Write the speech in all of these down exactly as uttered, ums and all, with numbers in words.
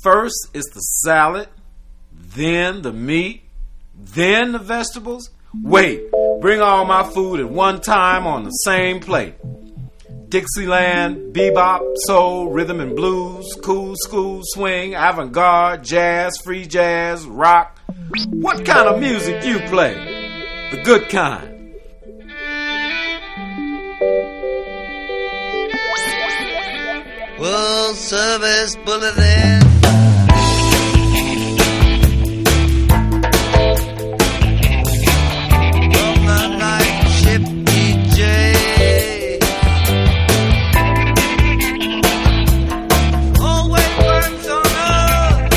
First is the salad, then the meat, then the vegetables. Wait, bring all my food at one time on the same plate. Dixieland, bebop, soul, rhythm and blues, cool school, swing, avant-garde, jazz, free jazz, rock. What kind of music you play? The good kind. World Service Bulletin. From the night ship D J. Always works on earth.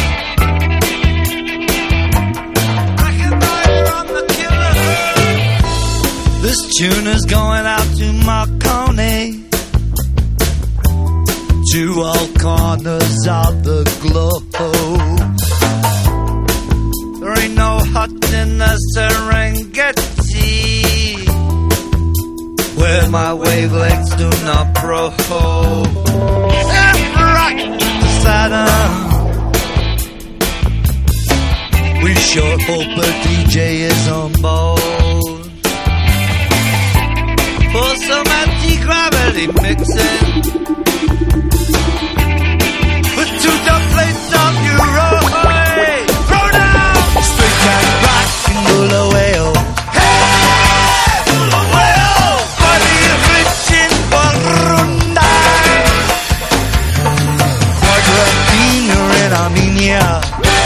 I can buy from the killer. This tune is going out to Marconi. To all corners of the globe. There ain't no hut in the Serengeti where my wavelengths do not probe. Left, right, Saturn. We sure hope a D J is on board for some anti-gravity mixing. To the place of your way. Throw down straight and rock and Bulawayo. Hey, Bulawayo. Body rich in Burundi. Quadratiner in Armenia.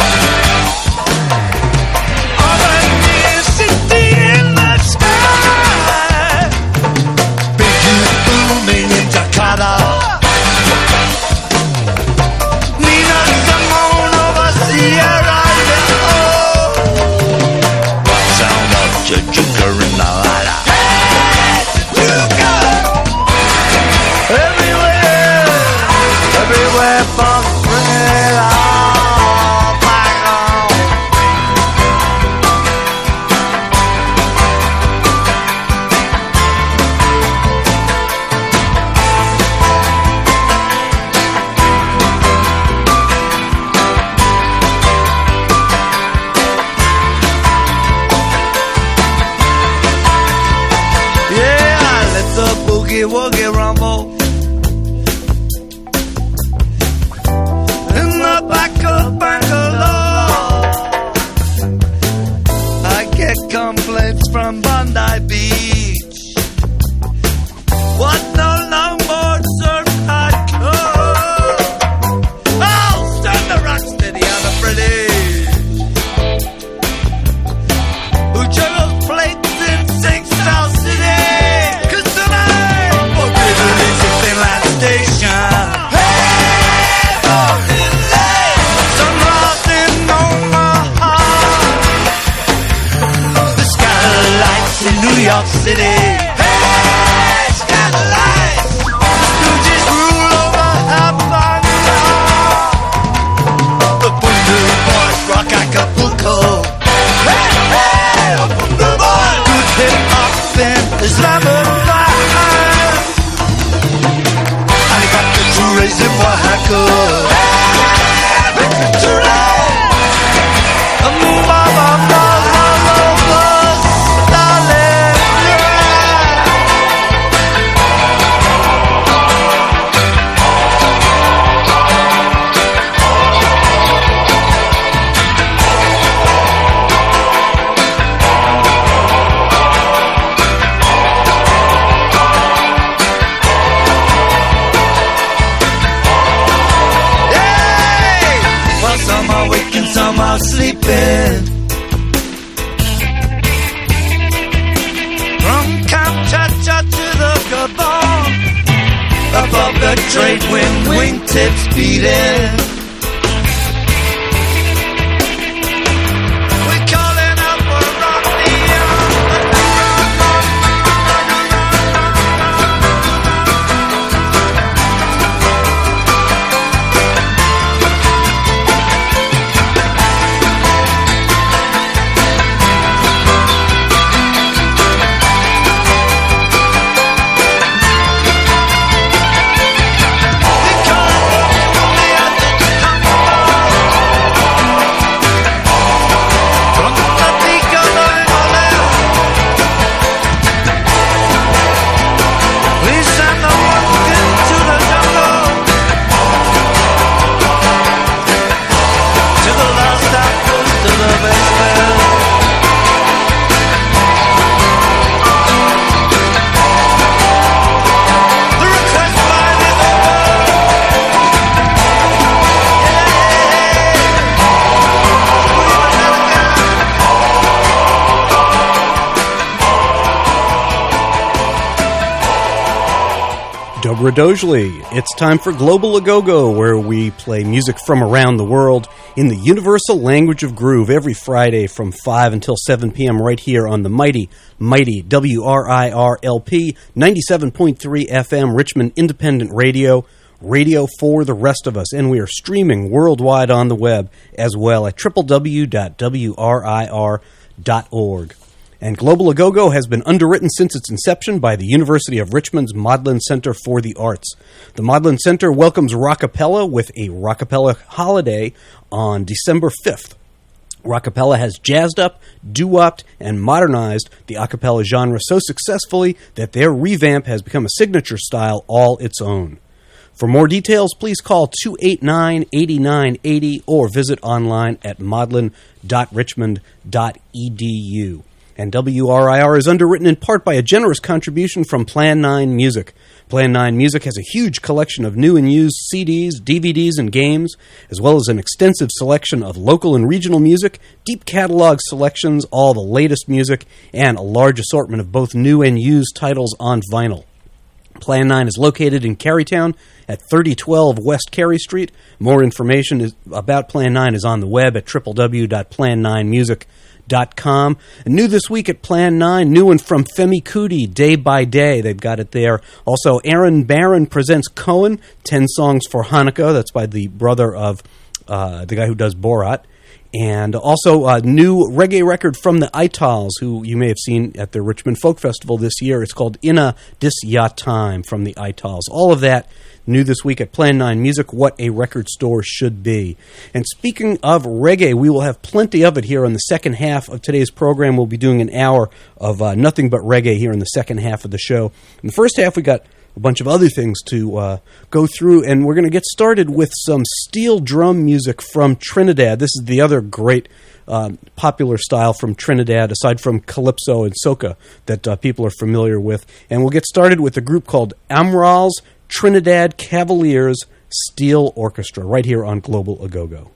Albania city in the sky. Big youth booming in Jakarta. Woogie rumble in the back of Bangalore. I get complaints from Bondi Beach. What no longboard surf hardcore. Oh, stand the rock steady on the British who juggles plates in Sing South City. New York City. Hey, skylights. Stooges rule over Havana. The Bundu Boys rock Acapulco. Hey, hey, the Bundu Boys. Good hip hop in Islamabad. I got the tourists in Oaxaca. Hey, the tourists. Move on, move on. Some are sleeping. From Kamchatka to the Gabon, above the trade wind, wingtips beating. We're calling out for rock Dobra Dojli. It's time for Global A-Go-Go, where we play music from around the world in the universal language of groove every Friday from five until seven p.m. right here on the mighty, mighty W R I R L P ninety-seven point three F M Richmond Independent Radio, radio for the rest of us. And we are streaming worldwide on the web as well at w w w dot w r i r dot org. And Global A-Go-Go has been underwritten since its inception by the University of Richmond's Maudlin Center for the Arts. The Maudlin Center welcomes Rockapella with a Rockapella holiday on December fifth. Rockapella has jazzed up, doo-wopped, and modernized the a cappella genre so successfully that their revamp has become a signature style all its own. For more details, please call two eight nine, eight nine eight zero or visit online at maudlin dot richmond dot e d u. And W R I R is underwritten in part by a generous contribution from Plan nine Music. Plan nine Music has a huge collection of new and used C Ds, D V Ds, and games, as well as an extensive selection of local and regional music, deep catalog selections, all the latest music, and a large assortment of both new and used titles on vinyl. Plan nine is located in Carytown at thirty twelve West Cary Street. More information is, about Plan nine is on the web at w w w dot plan nine music dot com. And new this week at Plan nine, new one from Femi Kuti, Day by Day. They've got it there. Also, Aaron Barron presents Cohen, ten Songs for Hanukkah. That's by the brother of uh, the guy who does Borat. And also a new reggae record from the Itals, who you may have seen at the Richmond Folk Festival this year. It's called Inna Dis Ya Time from the Itals. All of that new this week at Plan nine Music, what a record store should be. And speaking of reggae, we will have plenty of it here on the second half of today's program. We'll be doing an hour of uh, nothing but reggae here in the second half of the show. In the first half, we got a bunch of other things to uh, go through, and we're going to get started with some steel drum music from Trinidad. This is the other great um, popular style from Trinidad, aside from calypso and soca, that uh, people are familiar with. And we'll get started with a group called Amral's Trinidad Cavaliers Steel Orchestra, right here on Global A-Go-Go.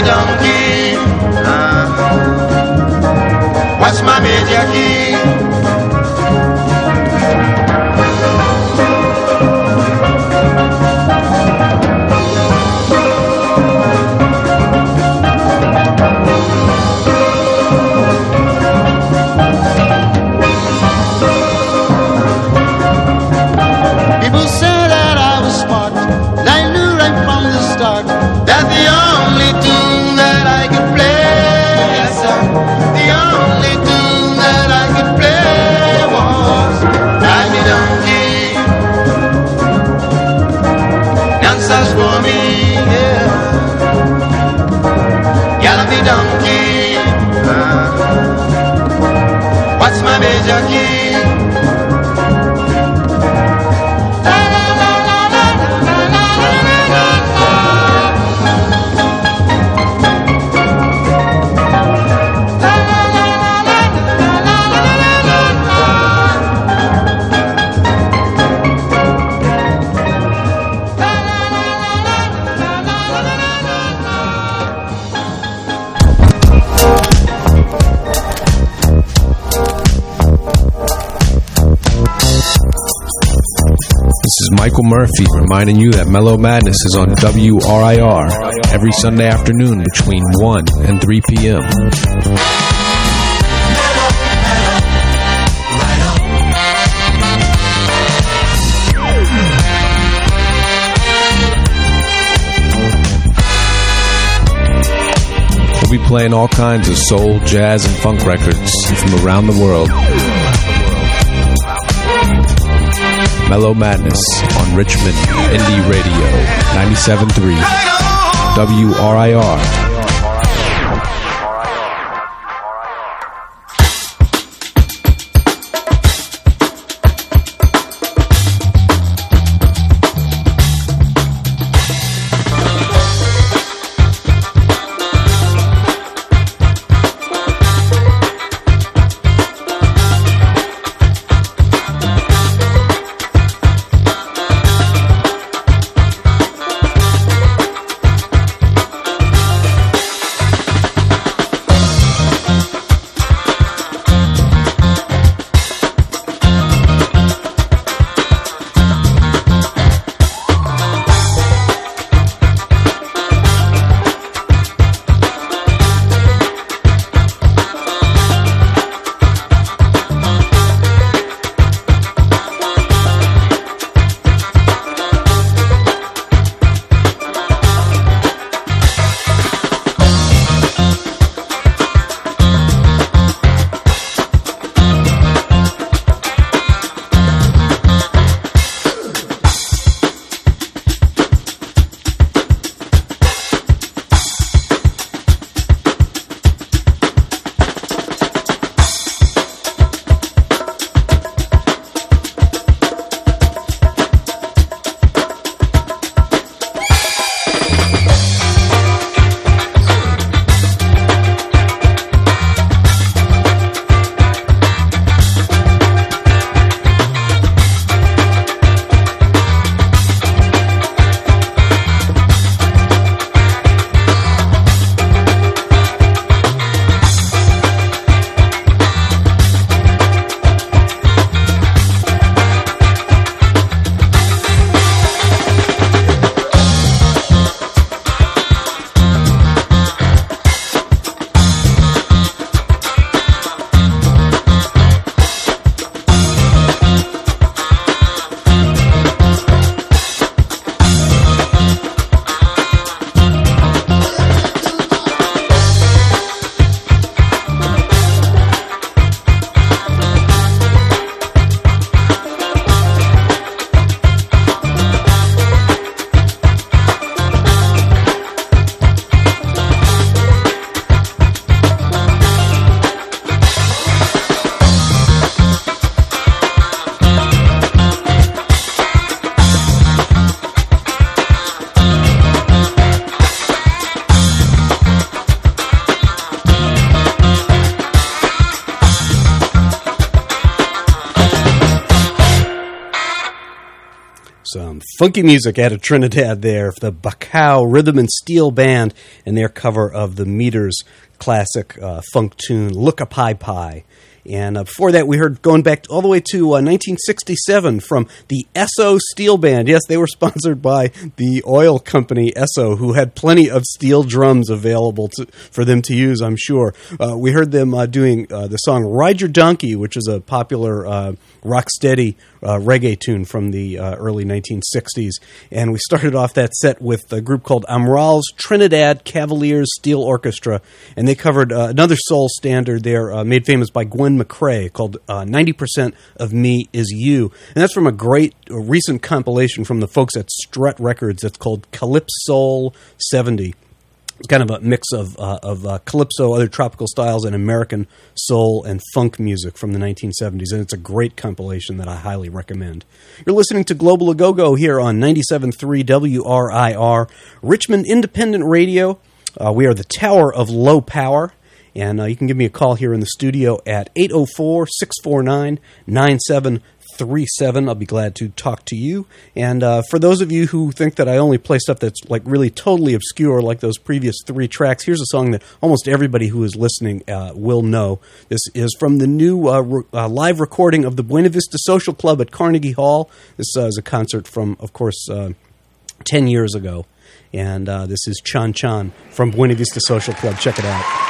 the donkey. Uh, what's my major key? People say that I was smart, and I knew right from the start that the only tune that I could play, yes sir, the only tune that I could play was Ride Me Donkey. Dancers for me, yeah. Gallopy donkey. Uh, what's my major key? This is Michael Murphy reminding you that Mellow Madness is on W R I R every Sunday afternoon between one and three p.m. We'll be playing all kinds of soul, jazz, and funk records from around the world. Mellow Madness on Richmond Indie Radio, ninety-seven point three W R I R. Funky music out of Trinidad there, the Bacau Rhythm and Steel Band, and their cover of the Meters classic uh, funk tune, Look a Pie Pie. And uh, before that, we heard, going back all the way to uh, nineteen sixty-seven, from the Esso Steel Band. Yes, they were sponsored by the oil company Esso, who had plenty of steel drums available to, for them to use, I'm sure. Uh, we heard them uh, doing uh, the song Ride Your Donkey, which is a popular uh, rocksteady uh, reggae tune from the uh, early nineteen sixties. And we started off that set with a group called Amral's Trinidad Cavaliers Steel Orchestra, and they covered uh, another soul standard there, uh, made famous by Gwen McCrae, called uh, ninety percent of Me Is You. And that's from a great uh, recent compilation from the folks at Strut Records. It's called Calypso seventy. It's kind of a mix of uh, of uh, calypso, other tropical styles, and American soul and funk music from the nineteen seventies. And it's a great compilation that I highly recommend. You're listening to Global A Go-Go here on ninety-seven point three W R I R, Richmond Independent Radio. Uh, we are the Tower of Low Power. And uh, you can give me a call here in the studio at eight oh four, six four nine, nine seven three seven. I'll be glad to talk to you. And uh, for those of you who think that I only play stuff that's like really totally obscure, like those previous three tracks, here's a song that almost everybody who is listening uh, will know. This is from the new uh, re- uh, live recording of the Buena Vista Social Club at Carnegie Hall. This uh, is a concert from, of course, uh, ten years ago. And uh, this is Chan Chan from Buena Vista Social Club. Check it out.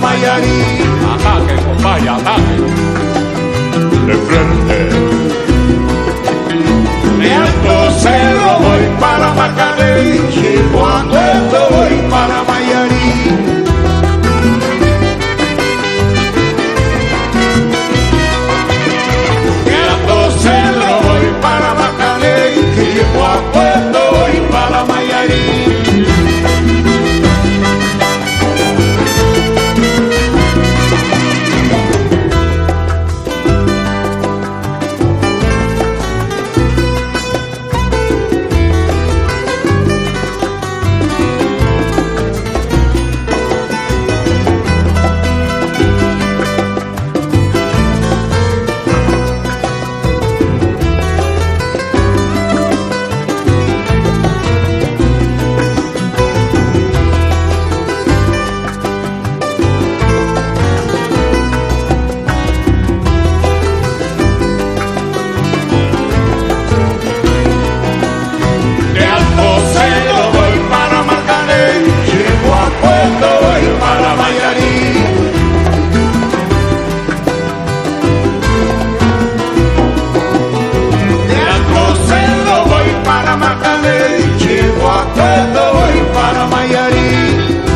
Ataque, compadre, ataque. De frente. Mayarí. De Alcocedo voy para Macané, llego a Cueto voy para Mayarí.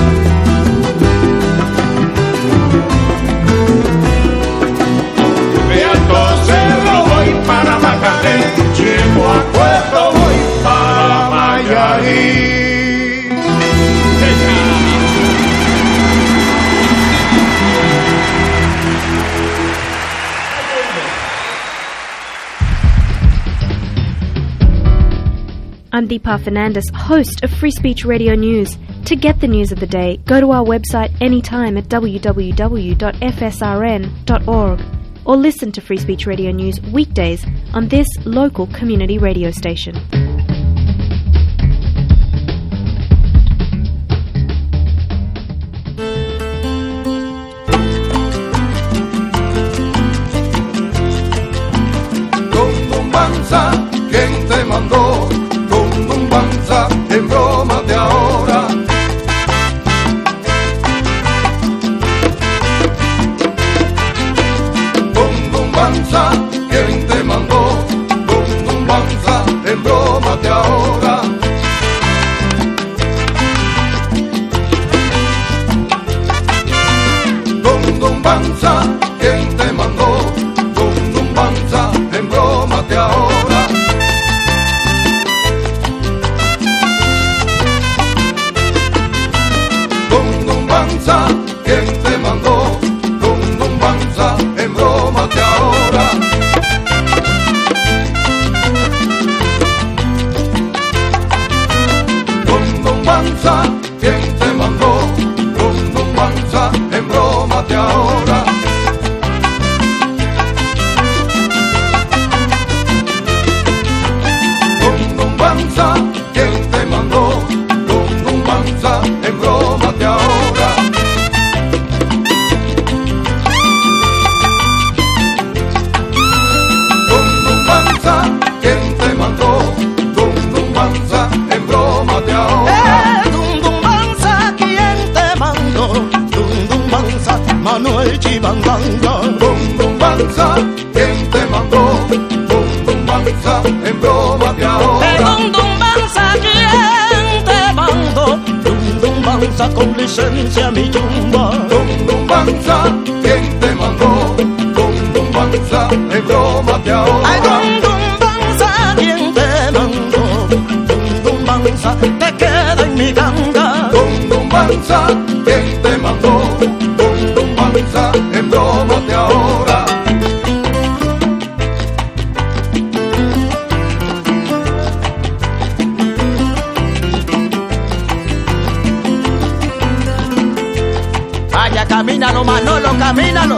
De Alcocedo voy para Macané, llego a Cueto voy para Mayarí. I'm Deepa Fernandez, host of Free Speech Radio News. To get the news of the day, go to our website anytime at w w w dot f s r n dot org or listen to Free Speech Radio News weekdays on this local community radio station. Tumbanza, ¿quién te mandó? Tumbanza, en broma de ahora. Tumbanza, ¿quién te mandó? Tumbanza, en broma de ahora. Tumbanza, ¿quién te mandó? Tumbanza, en broma de ahora. Tumbanza, ¿quién te mandó? Tumbanza, en broma de ahora. Tumbanza, ¿quién te mandó? Tumbanza, en broma de ahora. Tumbanza, ¿quién te mandó? Tumbanza, en broma de ahora. Tumbanza, ¿quién te mandó? Tumbanza, en broma de ahora. Eh, Tumbanza, ¿quién te mandó? Tumbanza, Manuel Chibandanga. Tumbanza, ¿quién te mandó? Tumbanza, en broma de ahora. Tumbanza, ¿quién te mandó? Tumbanza, con licencia mi tumba. Tumbanza, ¿quién te mandó? Tumbanza, en broma de ahora. Ay, Tumbanza, ¿quién te mandó? Tumbanza, te queda en mi ganga. Tumbanza, ¿quién te mandó? Tumbanza, en broma de ahora. Vaya, camínalo, Manolo, camínalo.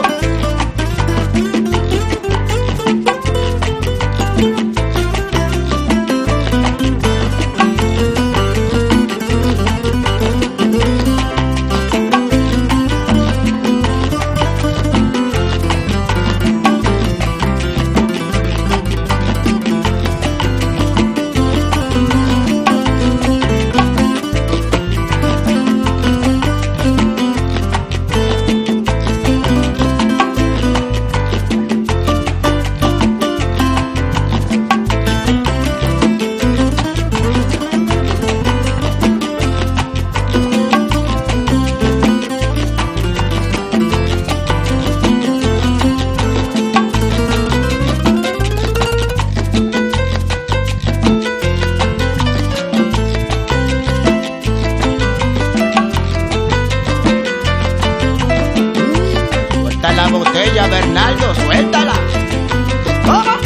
La botella, Bernardo, suéltala. ¿Cómo?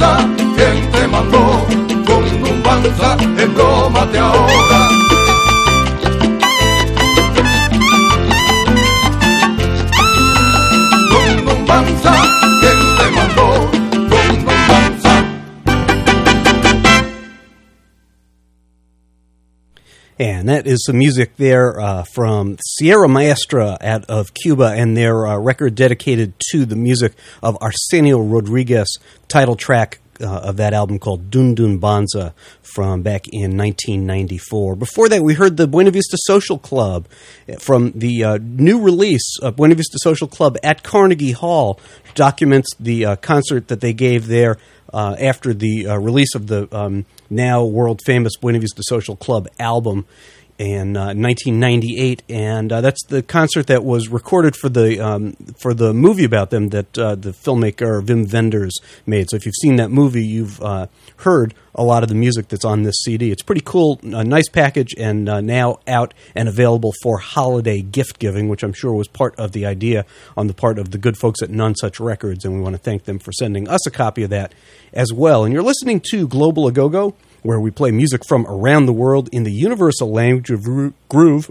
banza, ¿quién te mandó? Bum bum banza, embrómate ahora. Bum bum banza, ¿quién te mandó? Bum bum banza. And that is some music there uh, from Sierra Maestra out of Cuba and their uh, record dedicated to the music of Arsenio Rodriguez, title track uh, of that album called Dun Dun Banza from back in nineteen ninety-four. Before that, we heard the Buena Vista Social Club from the uh, new release of Buena Vista Social Club at Carnegie Hall, documents the uh, concert that they gave there Uh, after the uh, release of the um, now world-famous Buena Vista Social Club album in uh, nineteen ninety-eight, and uh, that's the concert that was recorded for the um, for the movie about them that uh, the filmmaker Wim Wenders made. So if you've seen that movie, you've uh, heard a lot of the music that's on this C D. It's pretty cool, a nice package, and uh, now out and available for holiday gift giving, which I'm sure was part of the idea on the part of the good folks at None Such Records, and we want to thank them for sending us a copy of that as well. And you're listening to Global A-Go-Go, where we play music from around the world in the universal language of ru- groove.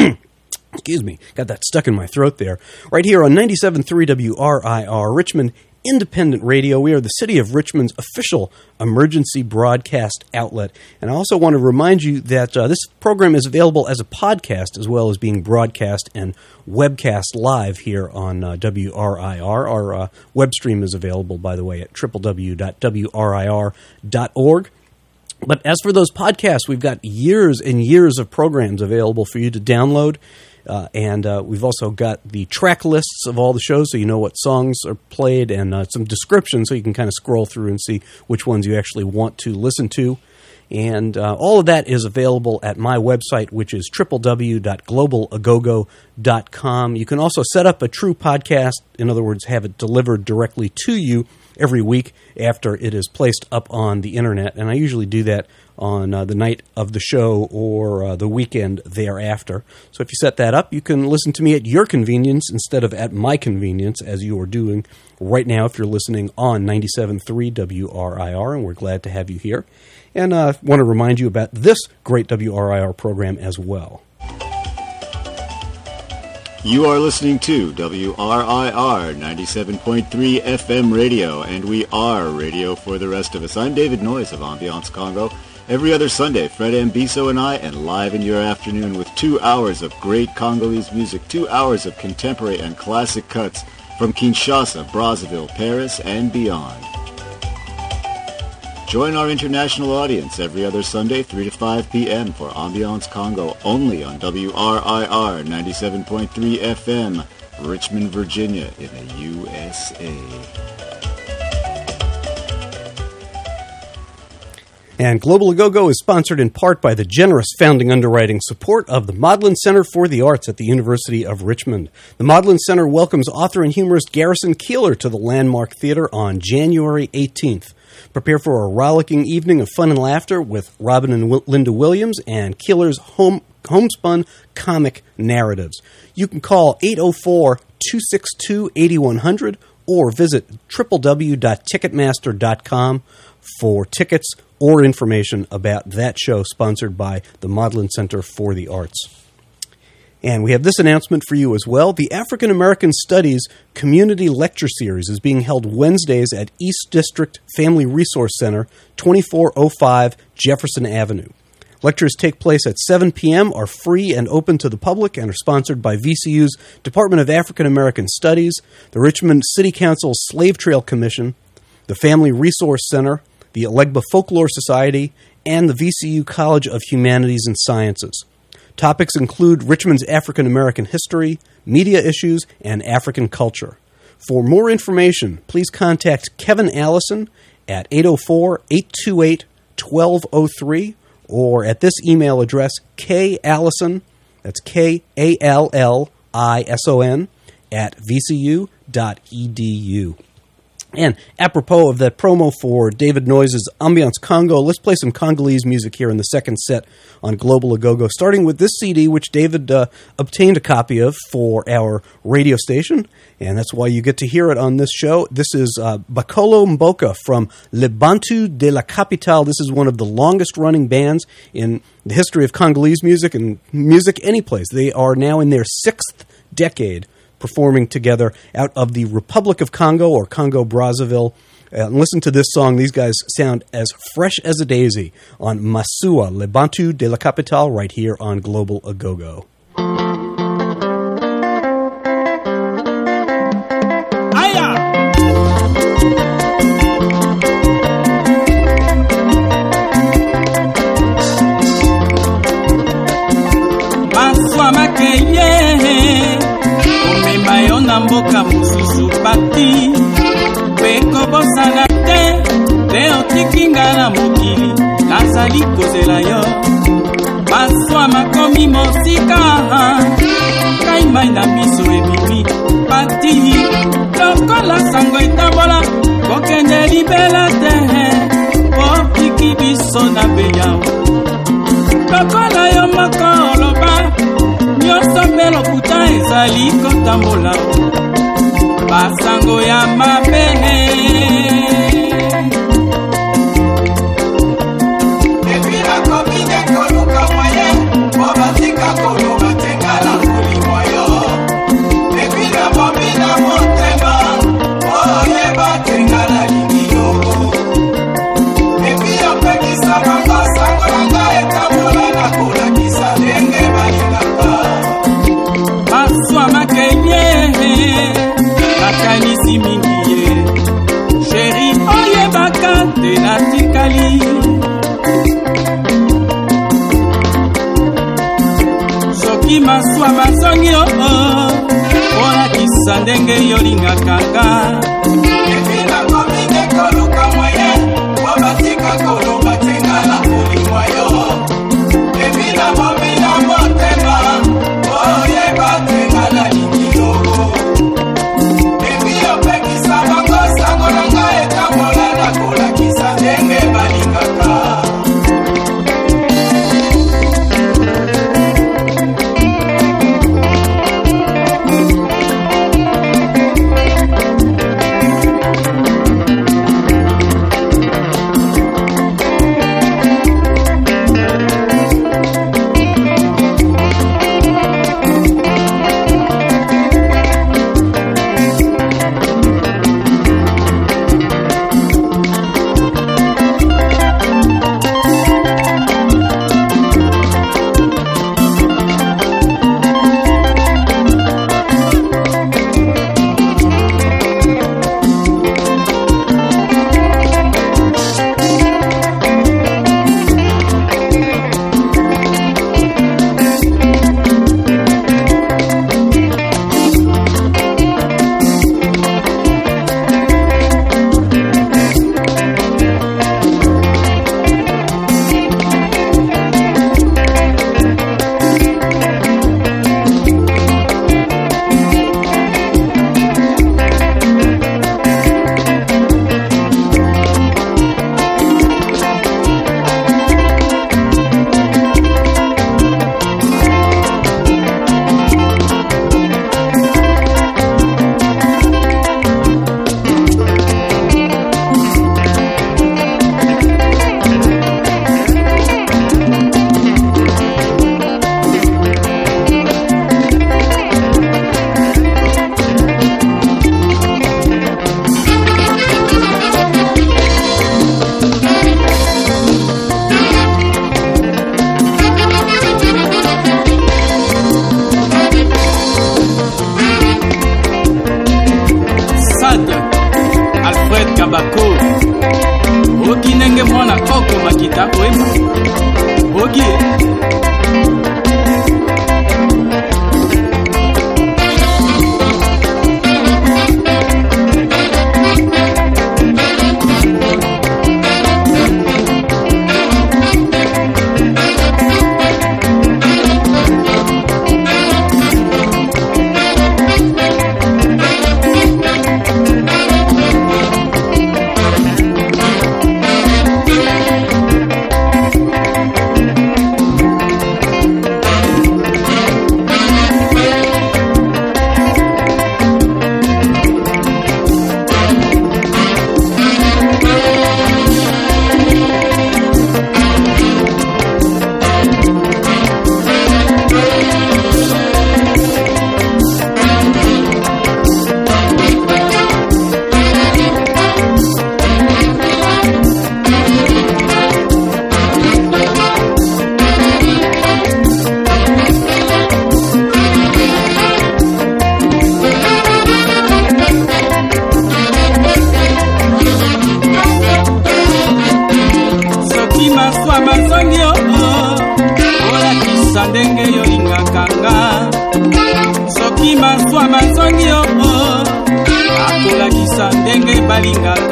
Excuse me, got that stuck in my throat there. Right here on ninety-seven point three W R I R, Richmond Independent Radio. We are the City of Richmond's official emergency broadcast outlet. And I also want to remind you that uh, this program is available as a podcast as well as being broadcast and webcast live here on uh, W R I R. Our uh, web stream is available, by the way, at w w w dot w r i r dot org. But as for those podcasts, we've got years and years of programs available for you to download. Uh, and uh, we've also got the track lists of all the shows so you know what songs are played, and uh, some descriptions so you can kind of scroll through and see which ones you actually want to listen to. And uh, all of that is available at my website, which is w w w dot global a go go dot com. You can also set up a true podcast, in other words, have it delivered directly to you every week after it is placed up on the internet. And I usually do that on uh, the night of the show or uh, the weekend thereafter. So if you set that up, you can listen to me at your convenience instead of at my convenience, as you are doing right now if you're listening on ninety-seven point three W R I R, and we're glad to have you here. And I uh, want to remind you about this great W R I R program as well. You are listening to W R I R ninety-seven point three F M radio, and we are radio for the rest of us. I'm David Noyes of Ambiance Congo. Every other Sunday, Fred Ambiso and I, and live in your afternoon with two hours of great Congolese music, two hours of contemporary and classic cuts from Kinshasa, Brazzaville, Paris, and beyond. Join our international audience every other Sunday, three to five p.m. for Ambiance Congo, only on W R I R ninety-seven point three F M, Richmond, Virginia, in the U S A. And Global A-Go-Go is sponsored in part by the generous founding underwriting support of the Maudlin Center for the Arts at the University of Richmond. The Maudlin Center welcomes author and humorist Garrison Keillor to the Landmark Theater on January eighteenth. Prepare for a rollicking evening of fun and laughter with Robin and w- Linda Williams and Keillor's home, homespun comic narratives. You can call eight oh four, two six two, eight one zero zero or visit w w w dot ticketmaster dot com for tickets or information about that show sponsored by the Maudlin Center for the Arts. And we have this announcement for you as well. The African American Studies Community Lecture Series is being held Wednesdays at East District Family Resource Center, twenty-four oh five Jefferson Avenue. Lectures take place at seven p.m., are free and open to the public, and are sponsored by V C U's Department of African American Studies, the Richmond City Council's Slave Trail Commission, the Family Resource Center, the Alegba Folklore Society, and the V C U College of Humanities and Sciences. Topics include Richmond's African American history, media issues, and African culture. For more information, please contact Kevin Allison at eight oh four, eight two eight, one two oh three or at this email address, kallison, that's K A L L I S O N, at v c u dot e d u. And apropos of that promo for David Noise's Ambiance Congo, let's play some Congolese music here in the second set on Global Agogo, starting with this C D, which David uh, obtained a copy of for our radio station, and that's why you get to hear it on this show. This is uh, Bakolo Mboka from Le Bantu de la Capitale. This is one of the longest-running bands in the history of Congolese music and music anyplace. They are now in their sixth decade performing together out of the Republic of Congo or Congo-Brazzaville. Uh, listen to this song. These guys sound as fresh as a daisy on Masua, Le Bantu de la Capitale, right here on Global Agogo. Masua makeye omema yo na mboka mosusu pati ekobosana te te otikinga na mokili nazali kozela yo Masua makomi mosika kai mai na miso ebimi pati lokola sango etambola kokende libela te okiki biso na beyao lokola yo moko oloba nyonso mpe lokuta ezali kotambola basango ya mabe epi nakomi nekoluka moye obatika koloba tengala molimo yo epi nabomi na motema oyeba tengala lingi yo epi opekisa basango nanga etambola nakolakisa ndenge balingaka Masua makenye makanisi mingi ye sheri oyebaka te natikali soki Masua basongi oo olakisa ndenge yolingakanga epi nakomi nekoluka moye obatika koloba tengala molimo yo epi nabomi na motema oyeba tengala lingi yo epi opekisa bango sango nanga etambola nakolakisa ndenge balingaka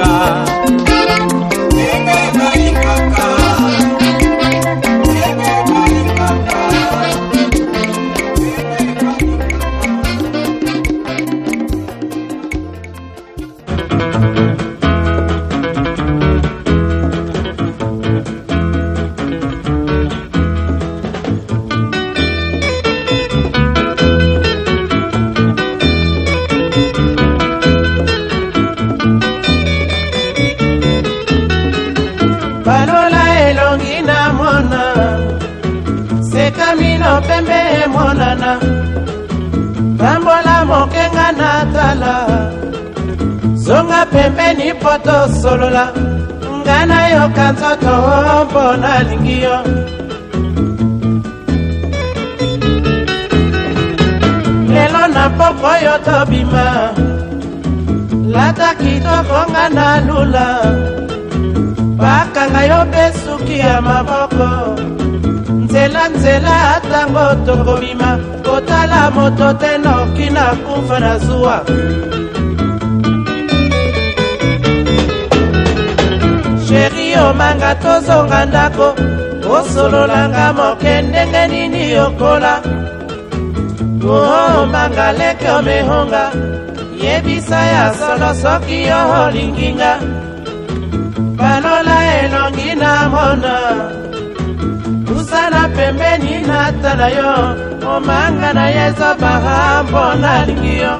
Bambola mokenga natala Zonga pembeni poto solola Ngana yo kanzoto mpona lingio Lelo na poko yo tobima Lata kitoko ngana lula Bakanga yo besuki ya maboko Nzela nzela atango tokobima Kotala moto teno kina kufa na zuwa Sheri o manga tozonga ndako Osololanga moke ndenge nini yokola Oh manga leke o mehonga Yebisa ya solo soki yo linginga Balola elongi na mona Usana pembeni natala yo Omanga na yezo bahambo na lingio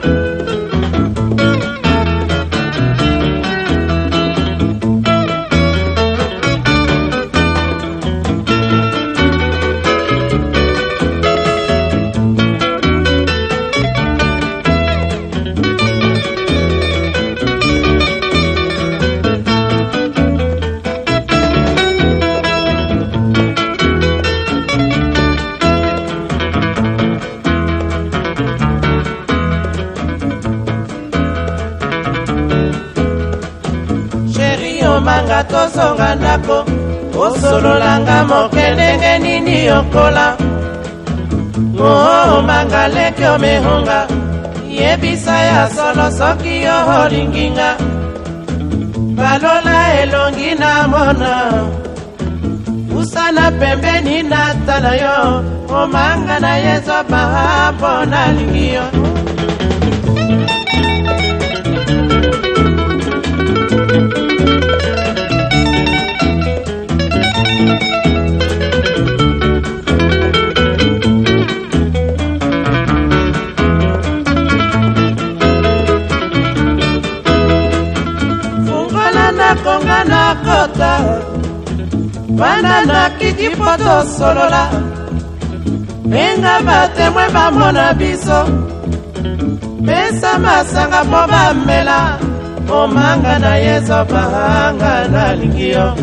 Manga tozonga ndako Osololanga moke ndenge nini yokola Oh manga leke o mehonga Yebisa ya solo soki yo linginga Balola elongi na mona Usana pembeni natala yo O manga na yezo bahambo na lingio Konga na kota Bana na kiti poto solola Benga batemwe bamona biso Pesa masanga po bamela Omanga na yezo bahanga na lingio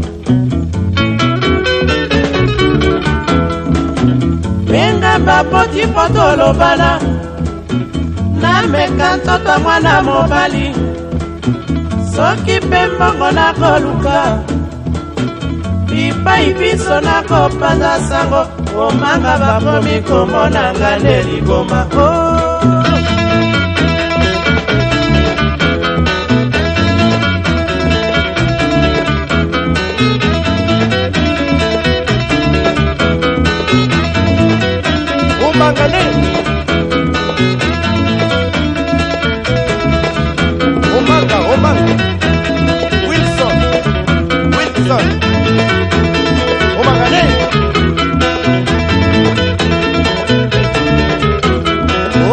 Benga bapoti poto lobana Na meka ntoto mwana mobali Soki pembongo na koluka Pipa ibiso na kopanza sango Omanga bakomi komona ngane ligoma Oh Omanga ne Omanga, Omanga Wilson Wilson Omanga ne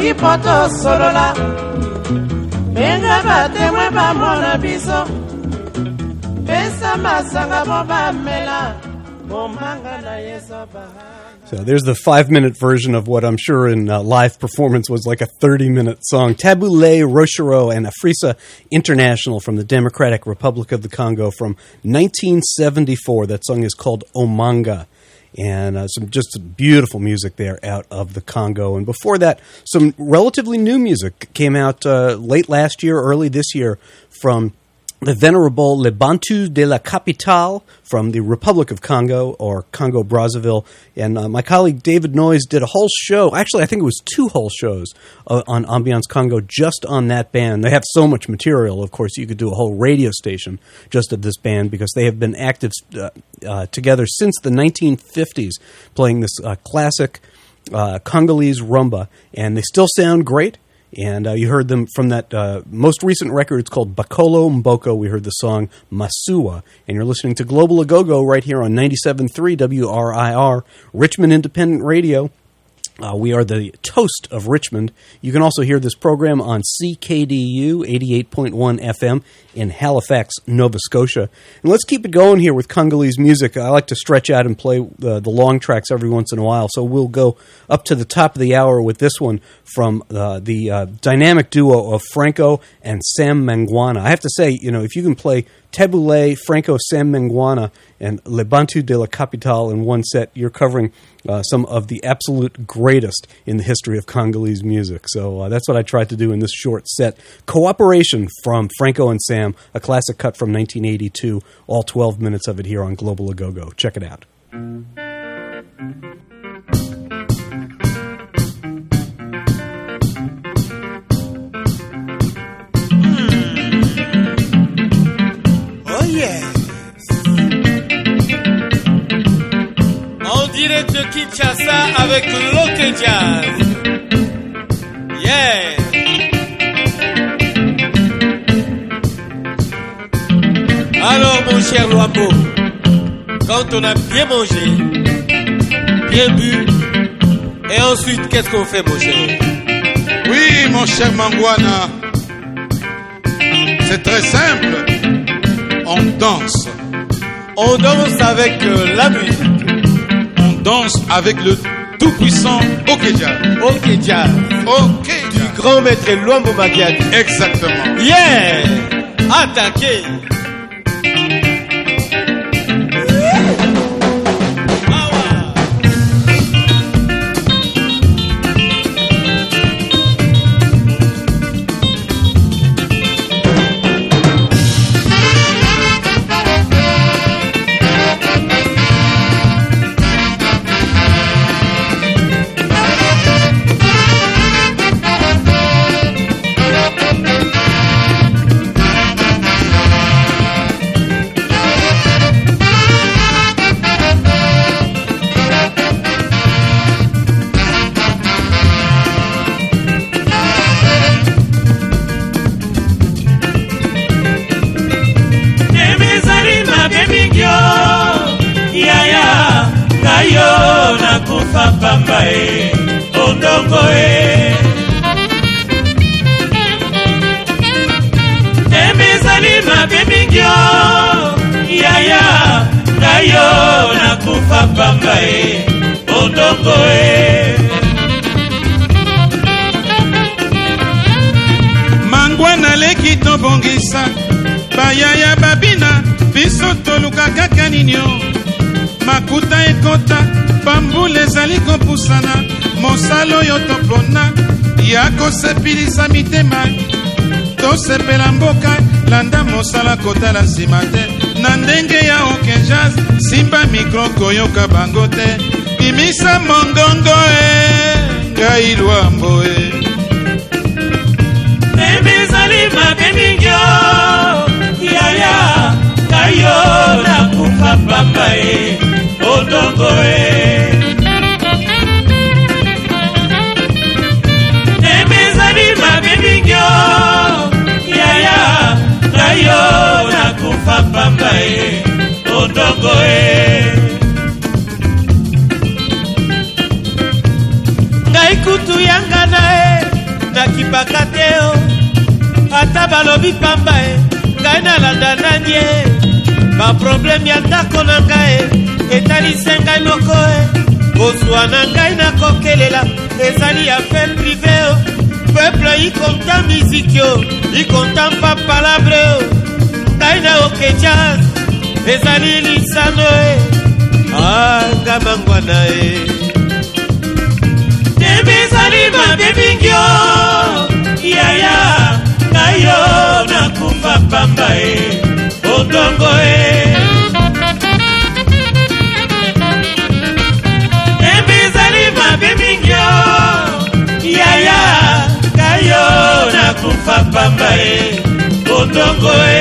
tokoki po tosolola benga batemwe bamona biso pesa masanga mo bamela bomanga na yeso baha. So there's the five-minute version of what I'm sure in uh, live performance was like a thirty-minute song. Tabule Rochereau and Afrisa International from the Democratic Republic of the Congo from nineteen seventy-four. That song is called Omanga. And uh, some just beautiful music there out of the Congo. And before that, some relatively new music came out uh, late last year, early this year from the venerable Le Bantu de la Capitale from the Republic of Congo, or Congo-Brazzaville. And uh, my colleague David Noyes did a whole show. Actually, I think it was two whole shows uh, on Ambiance Congo just on that band. They have so much material, of course, you could do a whole radio station just of this band because they have been active uh, uh, together since the nineteen fifties, playing this uh, classic uh, Congolese rumba. And they still sound great. And uh, you heard them from that uh, most recent record. It's called Bakolo Mboko. We heard the song Masuwa. And you're listening to Global Agogo right here on ninety-seven point three W R I R, Richmond Independent Radio. Uh, we are the toast of Richmond. You can also hear this program on C K D U eighty-eight point one F M in Halifax, Nova Scotia. And let's keep it going here with Congolese music. I like to stretch out and play uh, the long tracks every once in a while, so we'll go up to the top of the hour with this one from uh, the uh, dynamic duo of Franco and Sam Mangwana. I have to say, you know, if you can play Tabule, Franco, Sam Mangwana, and Le Bantu de la Capitale in one set, you're covering uh, some of the absolute greatest in the history of Congolese music. So uh, that's what I tried to do in this short set. Cooperation from Franco and Sam, a classic cut from nineteen eighty-two, all twelve minutes of it here on Global Agogo. Check it out. En direct de Kinshasa avec Local Jazz. Yeah. Alors mon cher Luambo, quand on a bien mangé, bien bu, et ensuite qu'est-ce qu'on fait mon cher? Oui mon cher Mangwana, c'est très simple. On danse. On danse avec euh, la musique. On danse avec le tout-puissant Okeja. Okeja. Okeja. Du grand maître Luambo Makiadi. Exactement. Yeah! Attaquez! Pamba e ondongo e Emezali mabe mingyo Yaya Nayo nakufa pamba e ondongo e Mangwana leki tobongisa Bayaya babina Biso toluka kaka ninyo Makuta ekota Bambule ezali kopusana mosalo yo topona ya kosepelisa mitema tosepela mboka landa mosala kotala nsima te na ndenge ya Okenjaz simba mikro koyoka bango te bimisa mondongo e ngai Luambo e Emezali mabe mingyo yaya kayo nakufa pamba e ondongo e Yaya, Rayo, nakufa pamba e, ondongo e. Ngai kutu yanga na e, nakipaka te o ata balobi pamba e ngai nalanda nani e baprobleme ya ndako na ngai etalise ngai moko e kozwa na ngai nakokelela ezali affaire prive o peuple ikonta miziki o ikonta mpa palabre o ngai na oke jazz ezali lisano e anga mangwana e tebezali mabe mingi o yaya nayo nakufa pamba e odongo e tebezali mabe mingi o yaya nayo nakufa pamba e odongo e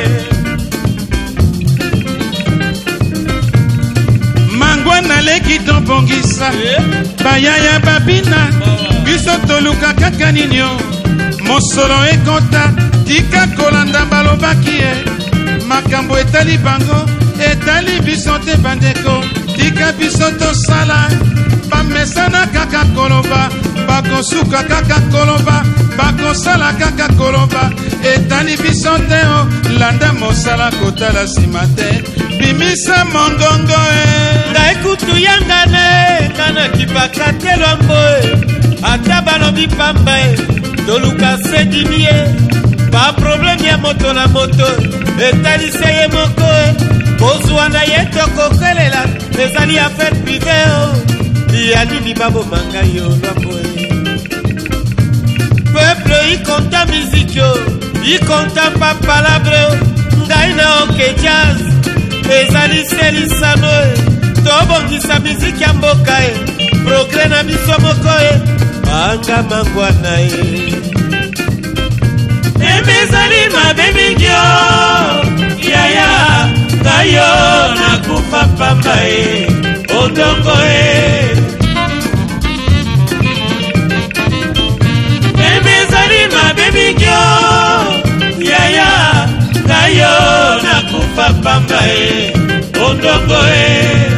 naleki tobongisa bayaya babina biso toluka kaka nini o mosolo ekota tika kolanda balobaki e makambo etali bango etali biso te bandeko tika biso tosala bamesana kaka koloba bakosuka kaka koloba bakosala kaka koloba etali biso te o landa mosala kotala nsima te bimisa mongongo e ngai kutu yangana e kana kipaka te lwambo e ata balobi pamba e toluka sedimi e baprobleme ya moto na moto etalise ye moko e kozwa na ye tokokelela ezali affaire prive o ya nini baboma ngai yo lwambo e peuple ikonta miziki o ikonta mpa palabre o ngai na oke jazz ezali selisano e tobongisa miziki ya mboka e progre na biso moko e anga mangwana e emezali mabe mingi o yaya ngayo nakufa pamba e odongo e emezali mabe mingi o yaya ngayo nakufa pamba e odongo e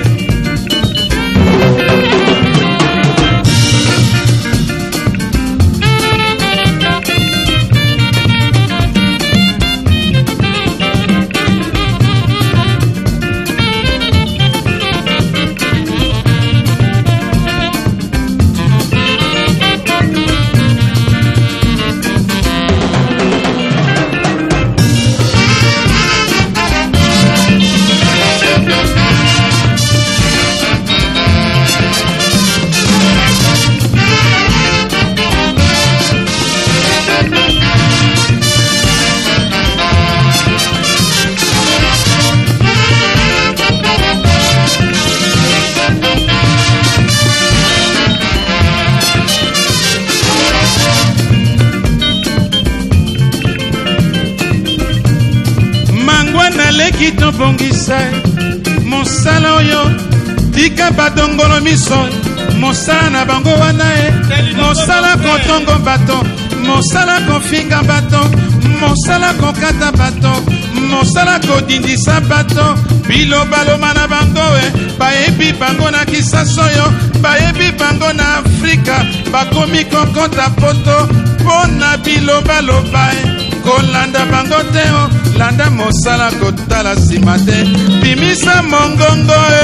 naleki tobongisa mosala oyo tika badongolo miso mosala na bango wana e mosala kotongo bato mosala kofinga bato mosala kokata bato mosala kodindisa bato bilobaloma na bango e bayebi bango na kisasa oyo bayebi bango na afrika bakomi kokota poto mpo na bilobaloba e kolanda bango te o landa mosala kotala nsima te bimisa mongongo e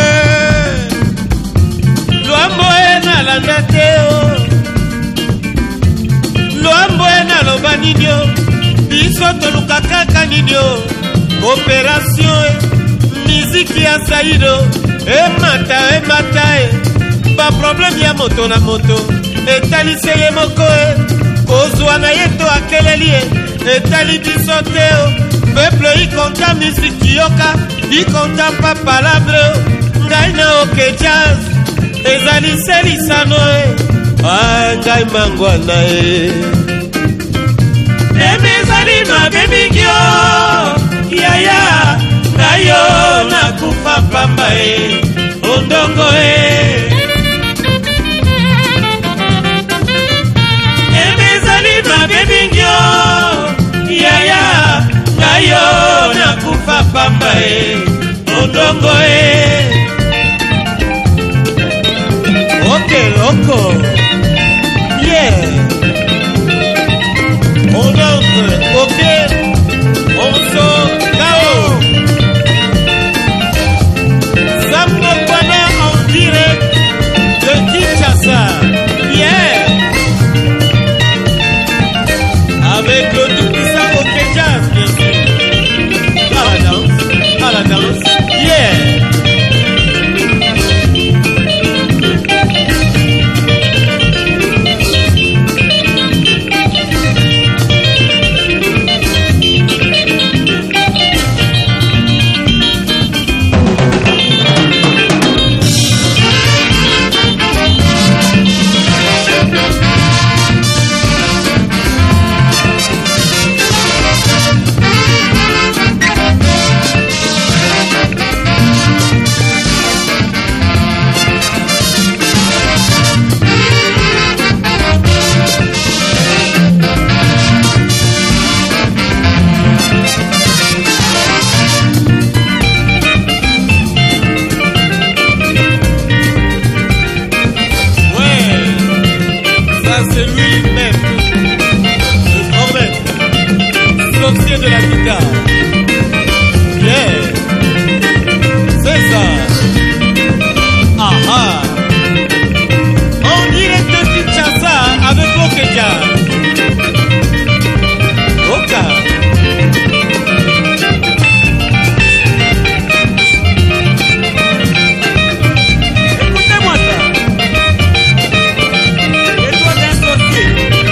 lwambo e nalanda te o lwambo e naloba nini o biso toluka kaka nini o operation e miziki ya saido emata emata e baprobleme ya moto na moto etalise ye moko e kozwa na ye to akeleli e etali biso te o peuple ikonta miziki yoka ikonta mpa palabre o ngai na oke jazz ezali selisano e ngai mangwana e emezali mabe mingi o yaya ngayo nakufa pamba e ondongo e emezali mabe mingi o yaya ngayo nakufa pamba e ondongo e oke loko yeah Avec le tout puissant OK Jazz, bien sûr. À la danse, à la danse, yeah. De la guitare, yeah, c'est ça. Ah ah, en direct de Kinshasa avec Okeja. Oka. Écoutez-moi ça. Et toi d'associer.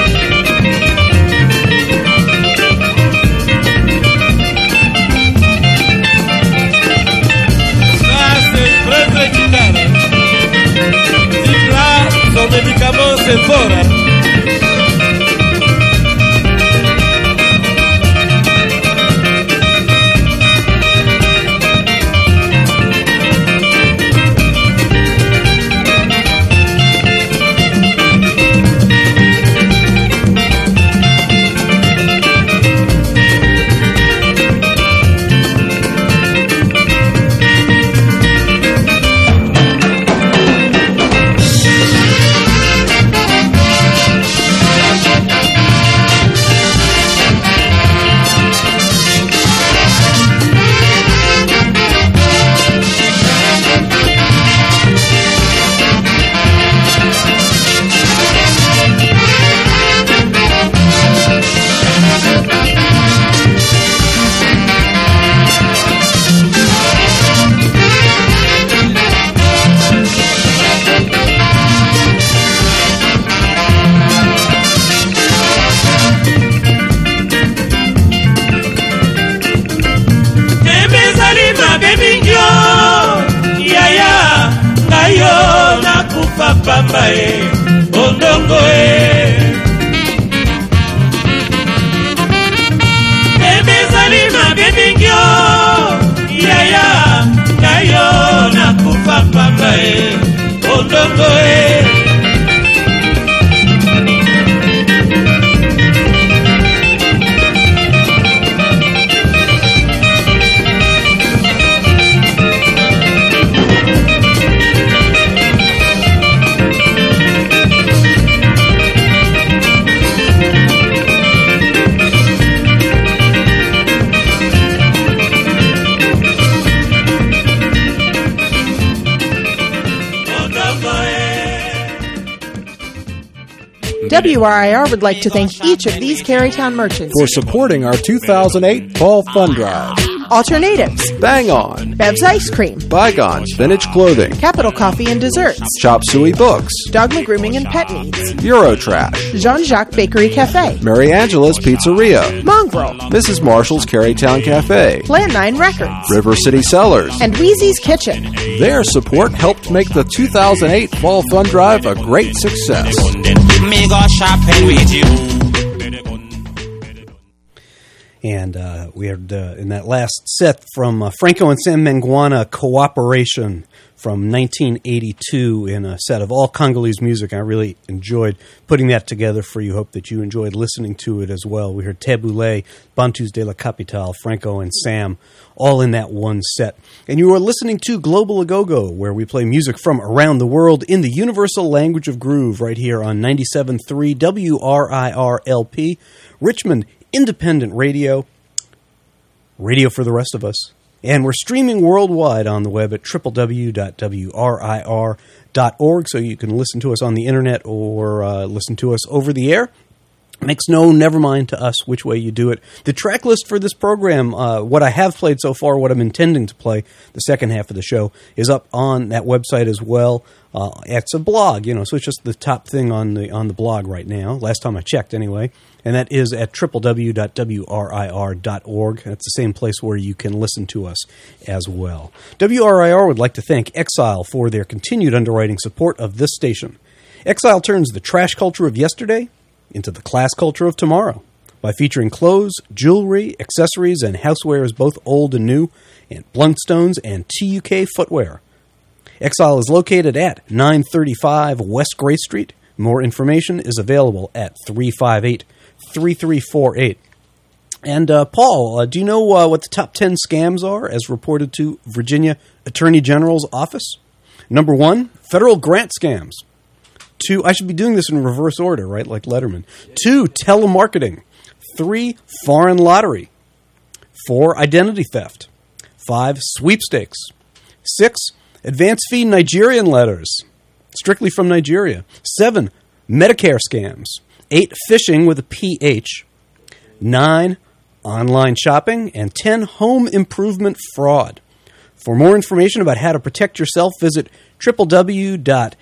Son médicament c'est fort, hein? Papa e ondongo e ebezali mabe mingi o yaya nayo nakufa papa e ondongo e W R I R would like to thank each of these Carytown merchants for supporting our two thousand eight Fall Fund Drive. Alternatives, Bang On, Bev's Ice Cream, Bygones Vintage Clothing, Capital Coffee and Desserts, Chop Suey Books, Dogma Grooming and Pet Needs, Eurotrash, Jean-Jacques Bakery Cafe, Mary Angela's Pizzeria, Mongrel, Missus Marshall's Carytown Cafe, Plan nine Records, River City Cellars, and Wheezy's Kitchen. Their support helped make the two thousand eight Fall Fund Drive a great success. And uh, we had uh, in that last set from uh, Franco and Sam Mangwana, Cooperation from nineteen eighty-two, in a set of all Congolese music. I really enjoyed putting that together for you. Hope that you enjoyed listening to it as well. We heard Teboulé, Bantus de la Capitale, Franco and Sam, all in that one set. And you are listening to Global Agogo, where we play music from around the world in the universal language of groove, right here on ninety-seven point three W R I R L P, Richmond Independent Radio, radio for the rest of us. And we're streaming worldwide on the web at w w w dot w r i r dot org, so you can listen to us on the internet or uh, listen to us over the air. Makes no never mind to us which way you do it. The track list for this program, uh, what I have played so far, what I'm intending to play the second half of the show, is up on that website as well. Uh, it's a blog, you know, so it's just the top thing on the on the blog right now. Last time I checked, anyway, and that is at w w w dot w r i r dot org. That's the same place where you can listen to us as well. W R I R would like to thank Exile for their continued underwriting support of this station. Exile turns the trash culture of yesterday into the class culture of tomorrow by featuring clothes, jewelry, accessories, and housewares both old and new, and Bluntstones and T U K footwear. Exile is located at nine thirty-five West Gray Street. More information is available at three five eight, three three four eight. And uh, Paul, uh, do you know uh, what the top ten scams are as reported to Virginia Attorney General's office? Number one, federal grant scams. Two, I should be doing this in reverse order, right, like Letterman. Two, telemarketing. Three, foreign lottery. Four, identity theft. Five, sweepstakes. Six, advance fee Nigerian letters, strictly from Nigeria. Seven, Medicare scams. Eight, phishing with a P H. Nine, online shopping. And ten, home improvement fraud. For more information about how to protect yourself, visit w w w dot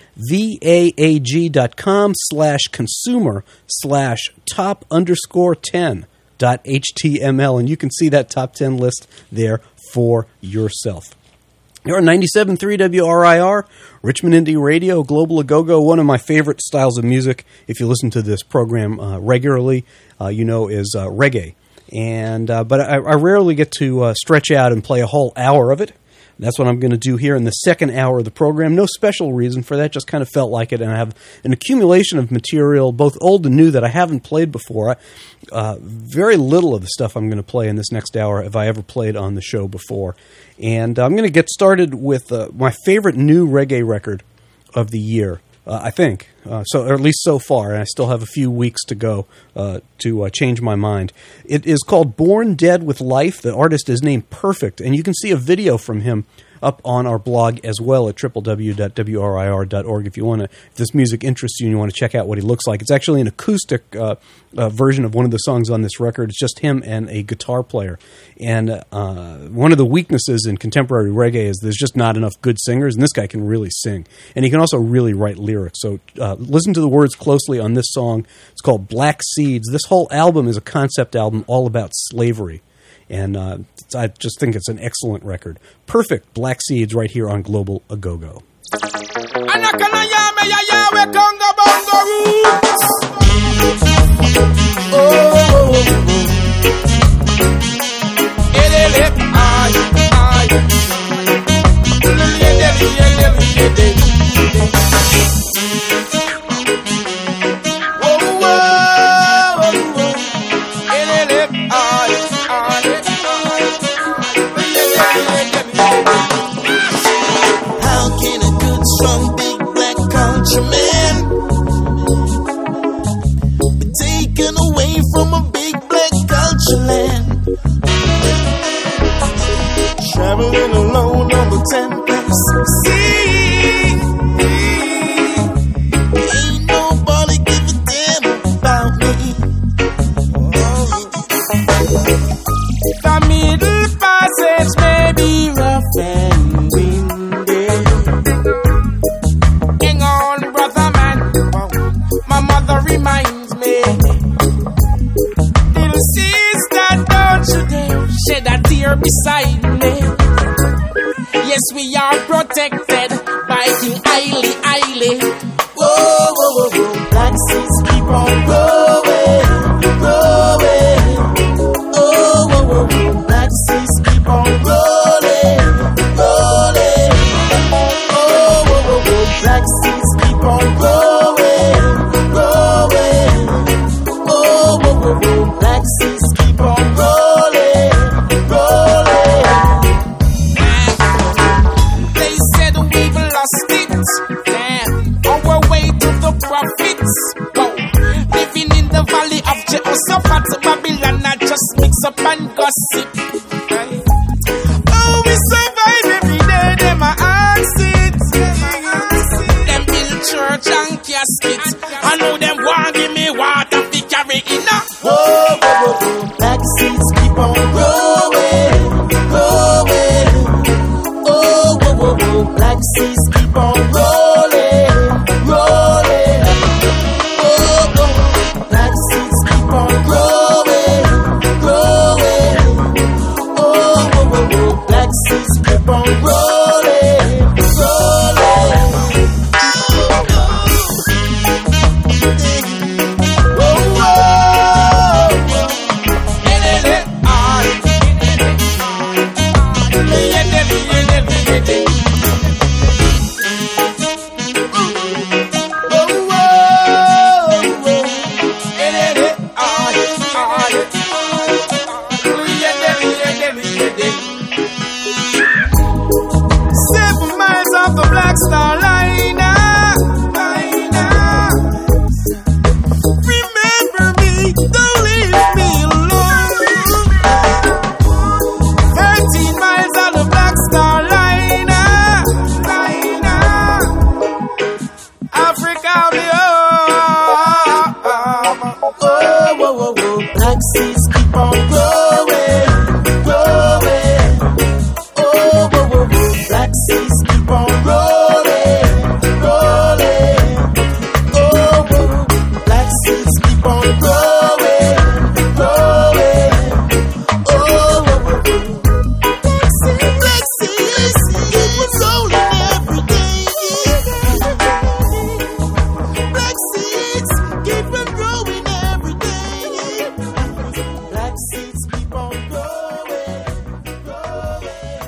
vaag.com slash consumer slash top underscore 10 dot html, and you can see that top ten list there for yourself. You're on ninety-seven point three W R I R, Richmond Indie Radio, Global A-Go-Go, one of my favorite styles of music, if you listen to this program uh, regularly, uh, you know, is uh, reggae. And uh, But I, I rarely get to uh, stretch out and play a whole hour of it. That's what I'm going to do here in the second hour of the program. No special reason for that, just kind of felt like it, and I have an accumulation of material, both old and new, that I haven't played before. Uh, very little of the stuff I'm going to play in this next hour have I ever played on the show before. And I'm going to get started with uh, my favorite new reggae record of the year, uh, I think, uh, so or at least so far, and I still have a few weeks to go uh, to uh, change my mind. It is called Born Dead with Life. The artist is named Perfect, and you can see a video from him up on our blog as well at w w w dot w r i r dot org if you want to. If this music interests you and you want to check out what he looks like. It's actually an acoustic uh, uh, version of one of the songs on this record. It's just him and a guitar player. And uh, one of the weaknesses in contemporary reggae is there's just not enough good singers, and this guy can really sing. And he can also really write lyrics. So uh, listen to the words closely on this song. It's called Black Seeds. This whole album is a concept album all about slavery. And uh, I just think it's an excellent record. Perfect, Black Seeds, right here on Global A-Go-Go. How can a good, strong, big black countryman be taken away from a big black culture land? Traveling alone on the Tempest Sea, ain't nobody give a damn about me. The middle passage may be rough and windy. Hang on, brother man, my mother reminds me. Little sister, don't you dare shed a tear beside me. Yes, we are protected by King Haile, Haile. Whoa, whoa, whoa, whoa. Black seeds keep on growing, growing. Oh, whoa, whoa, whoa. Black seeds keep on rolling, rolling. Oh, whoa, whoa, whoa. Black seeds keep on growing, growing. Oh, whoa, whoa, whoa. Black seeds keep on rolling, rolling. They said we've lost it, yeah, on our way to the profits. Go, living in the valley of Jehoshaphat, Babylon, not just mix up and gossip. Right? Oh, we survive every day, them a ask it. Them build church and casket. I know them want give me water, fi carry whoa, whoa, whoa. Black seeds keep on growing, growing. Oh, whoa, whoa, whoa. Black seeds keep on rolling, rolling. Oh, whoa, whoa, whoa. Black seeds keep on growing, growing. Oh, whoa, whoa, whoa. Black seeds, black seeds keep on rolling every day. Black seeds keep on growing every day. Black seeds keep on growing, growing.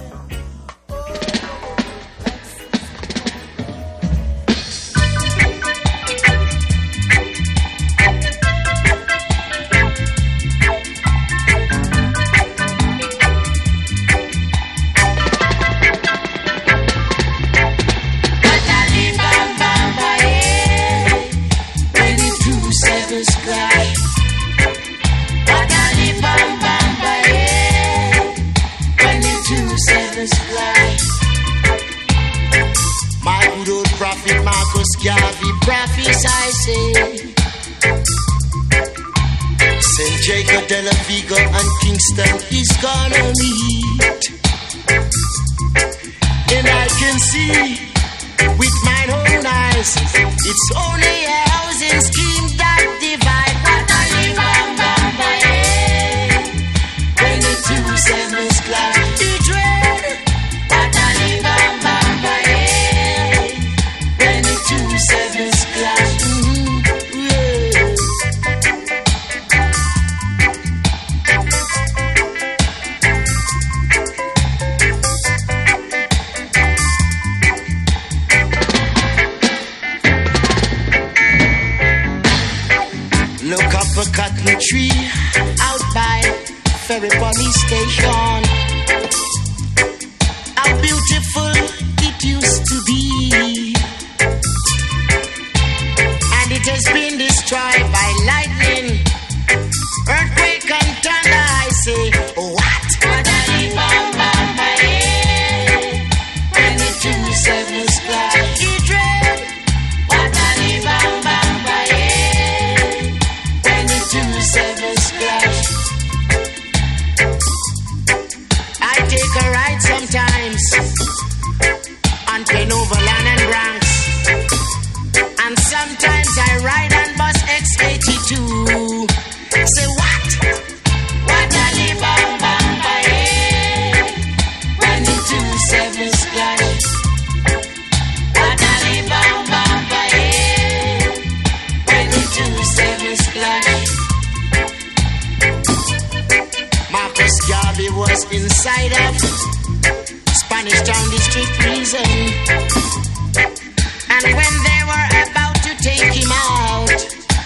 My good old prophet Marcus Garvey prophesy say Saint Jacob de la Vega and Kingston is gonna meet, and I can see with mine own eyes it's only a housing scheme that divide. When the two sevens clash, the dread. When the two sevens clash, mm-hmm, yeah. Look up a cotton tree out by Ferry Police Station. How beautiful it used to be, and it has been destroyed by lightning, earthquake and thunder. I say, what? When the two sevens clash, you dread. When the two sevens clash, I take a ride sometimes on Pen Overland and Bronx, and sometimes I ride on bus X eighty-two. Say what? What a bam bam bam. When the two sevens clash, what a bam bam bam. When the two sevens clash. Marcus Garvey was inside of Spanish Town District Prison, and when they were about to take him out,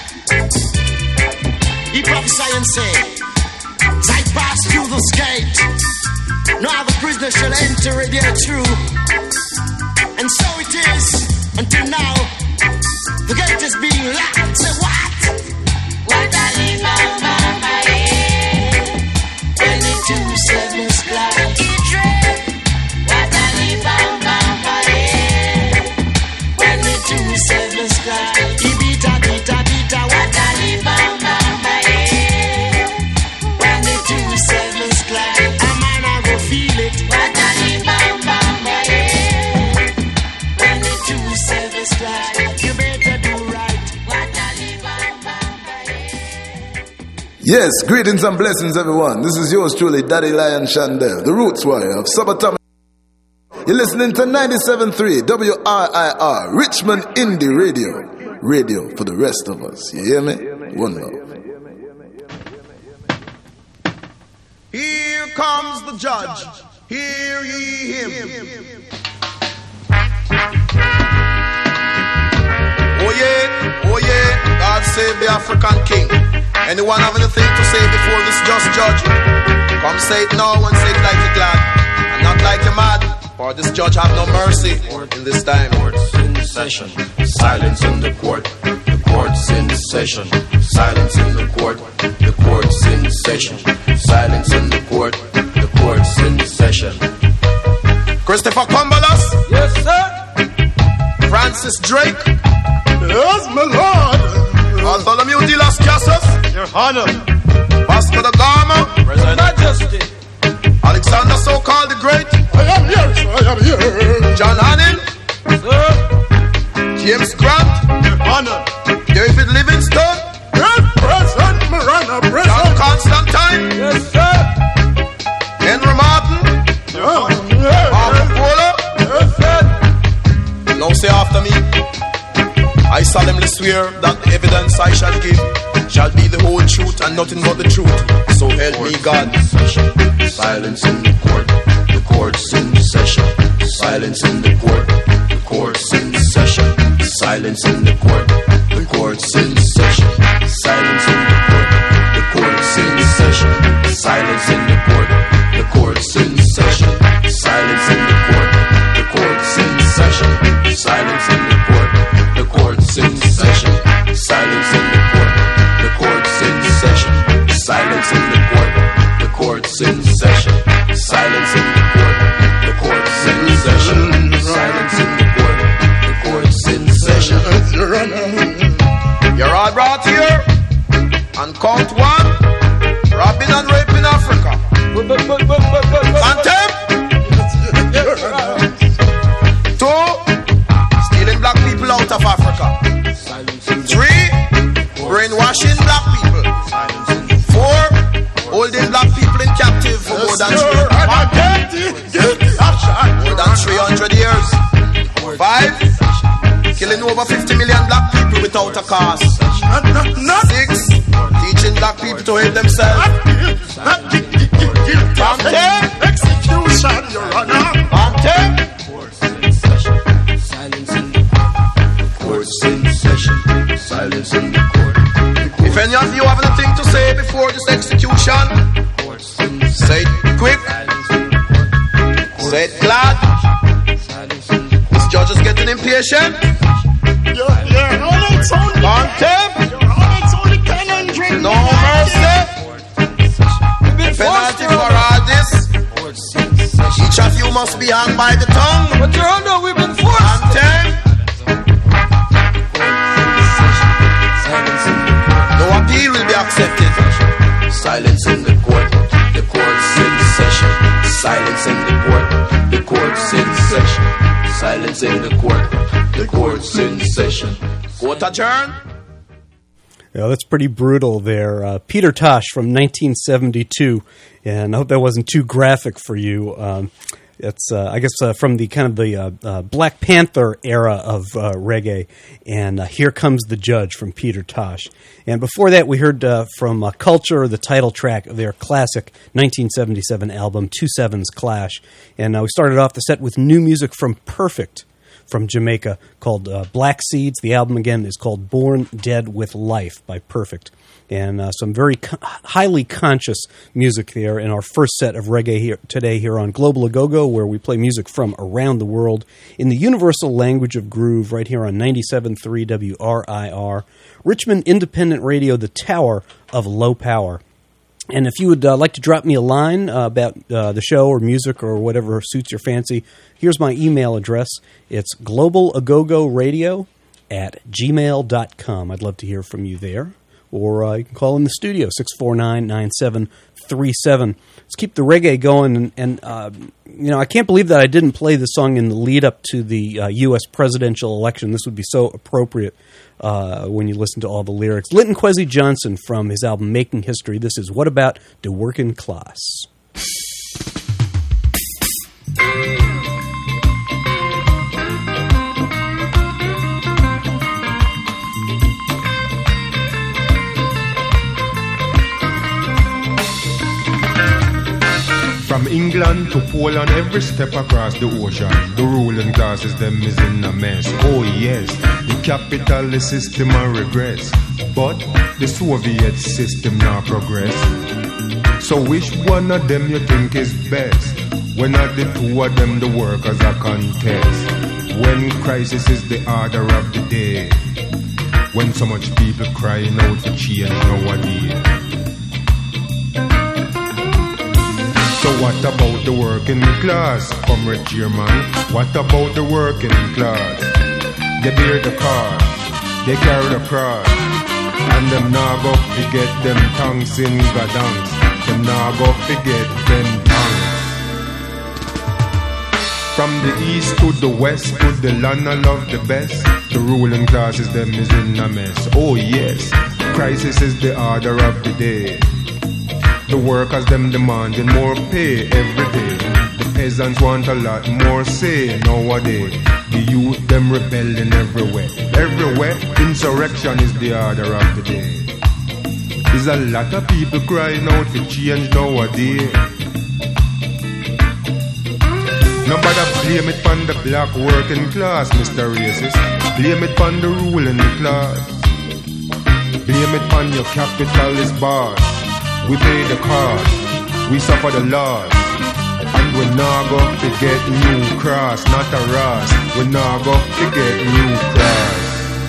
he prophesied and said, as I pass through this gate, no other prisoner shall enter it there through. And so it is until now. The gate is being locked. Say what? What a bam bam bam. When the two sevens clash, he dread. What a bam bam bam. When the two sevens clash, he beat a beat a beat a. What a bam bam bam. When the two sevens clash, a man I go feel it. What a bam bam bam. When the two sevens clash, you better do right. What a bam bam bam. Yes, greetings and blessings, everyone. This is yours truly, Daddy Lion Shandel, the Roots Warrior of Subatomic. You're listening to ninety-seven point three W R I R, Richmond Indie Radio. Radio for the rest of us. You hear me? One love. Here comes the judge. Hear ye him. Oh yeah, oh yeah, God save the African king. Anyone have anything to say before this just judge? Come say it now and say it like you're glad, and not like you're mad. For this judge have no mercy in this time. Court's in session, silence in the court. The court's in session, silence in the court. The court's in session, silence in the court. The court's in session. Christopher Cumberlas? Yes, sir. Francis Drake? Yes, my lord. Bartholomew de las Casas? Your Honor. Vasco da Gama. Present. Majesty. Alexander so-called the Great. I am here, sir. I am here. John Hannon. Sir. James Grant. Your Honor. David Livingstone. Yes, present. Miranda, present. John Constantine. Yes, sir. Henry Martin. Yeah, yeah. Marco Polo. Yes, sir. Now say after me. I solemnly swear that the evidence I shall give shall be the whole truth and nothing but the truth. So help me God. Silence in the court. The court's in session. Silence in the court. The court's in session. Silence in the court. The court's in session. Silence in the court. The court's in session. Silence in the court. The court's in session. Silence in the court. The court's in session. Silence in the court. The court's in session. Silence in the court. The court's in session. Silence in the court. The court's in session. Silence in the court. The court's in session. Silence in the court. The court's in session. You're all brought here and count one. Robbing and raping Africa. Contempt. Two. Stealing black people out of Africa. Three. Brainwashing black people. Four. Holding black people in captive for more than three. More than three hundred years. Five. Killing over fifty million black people without a cause. Six. Teaching black people to hate themselves. Contempt. Execution, Your Honor. Contempt. Silence in the court's in session. Silence in the court. If any of you have anything to say before this execution, say it quick. Say it glad. This judge is getting impatient. Your Honor, it's only Contempt. Your Honor, it's only ten hundred. No mercy. Penalty for all this. Each of you must be hung by the tongue. But Your Honor, we've been forced. Contempt. No appeal will be accepted. Silence in the court. The court's in session. Silence in the court. The court's in session. Silence in the court. The court's in session. Court adjourned. Yeah, that's pretty brutal there. Uh, Peter Tosh from nineteen seventy-two, and I hope that wasn't too graphic for you. Um, it's, uh, I guess, uh, from the kind of the uh, uh, Black Panther era of uh, reggae, and uh, Here Comes the Judge from Peter Tosh. And before that, we heard uh, from uh, Culture, the title track of their classic nineteen seventy-seven album, Two Sevens Clash. And uh, we started off the set with new music from Perfect, from Jamaica, called uh, Black Seeds. The album, again, is called Born Dead with Life by Perfect. And uh, some very co- highly conscious music there in our first set of reggae here today here on Global A-Go-Go, where we play music from around the world in the universal language of groove right here on ninety-seven point three W R I R, Richmond Independent Radio, the Tower of Low Power. And if you would uh, like to drop me a line uh, about uh, the show or music or whatever suits your fancy, here's my email address. It's globalagogoradio at gmail dot com. I'd love to hear from you there. Or uh, you can call in the studio, six four nine, nine seven three seven. Let's keep the reggae going. And, and uh, you know, I can't believe that I didn't play this song in the lead-up to the uh, U S presidential election. This would be so appropriate uh, when you listen to all the lyrics. Linton Kwesi Johnson from his album Making History. This is What About the Working Class? From England to Poland, every step across the ocean, the ruling classes, them is in a mess. Oh yes, the capitalist system a regress, but the Soviet system now progress. So which one of them you think is best? When are the two of them the workers a contest? When crisis is the order of the day, when so much people crying out for change nowadays. So what about the working class, comrade chairman? What about the working class? They bear the card, they carry the cross. And them nah go forget them tongues in Gadangs. Them nah go forget them tongues. From the east to the west, to the land I love the best. The ruling classes, them is in a mess. Oh yes, crisis is the order of the day. The workers, them demanding more pay every day. The peasants want a lot more say nowadays. The youth, them rebelling everywhere. Everywhere, insurrection is the order of the day. There's a lot of people crying out for change nowadays. Nobody blame it on the black working class, Mister Racist. Blame it on the ruling class. Blame it on your capitalist boss. We pay the cost, we suffer the loss. And we not go forget new cross, not a Ross. We not go forget new cross.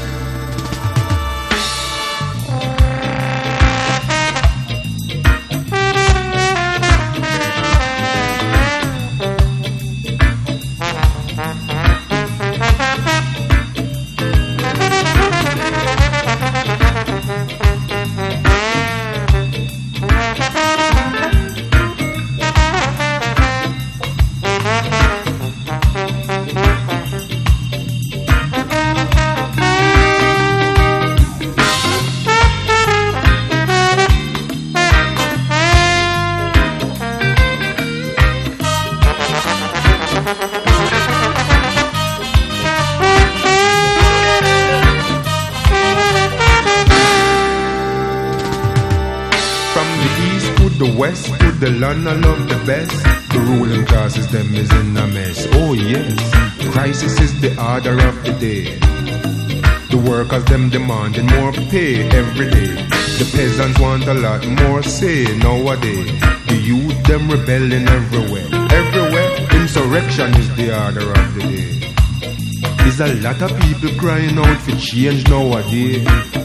The land I love the best. The ruling classes, them is in a mess. Oh yes, crisis is the order of the day. The workers, them demanding more pay every day. The peasants want a lot more say nowadays. The youth, them rebelling everywhere. Everywhere, insurrection is the order of the day. There's a lot of people crying out for change nowadays.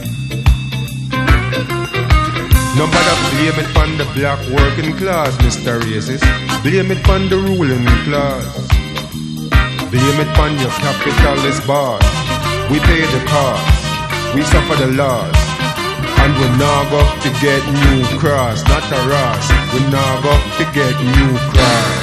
Nobody blame it on the black working class, Mister Racist. Blame it on the ruling class. Blame it on your capitalist boss. We pay the cost, we suffer the loss. And we not go to get new cross, not a Ross. We not go to get new cross.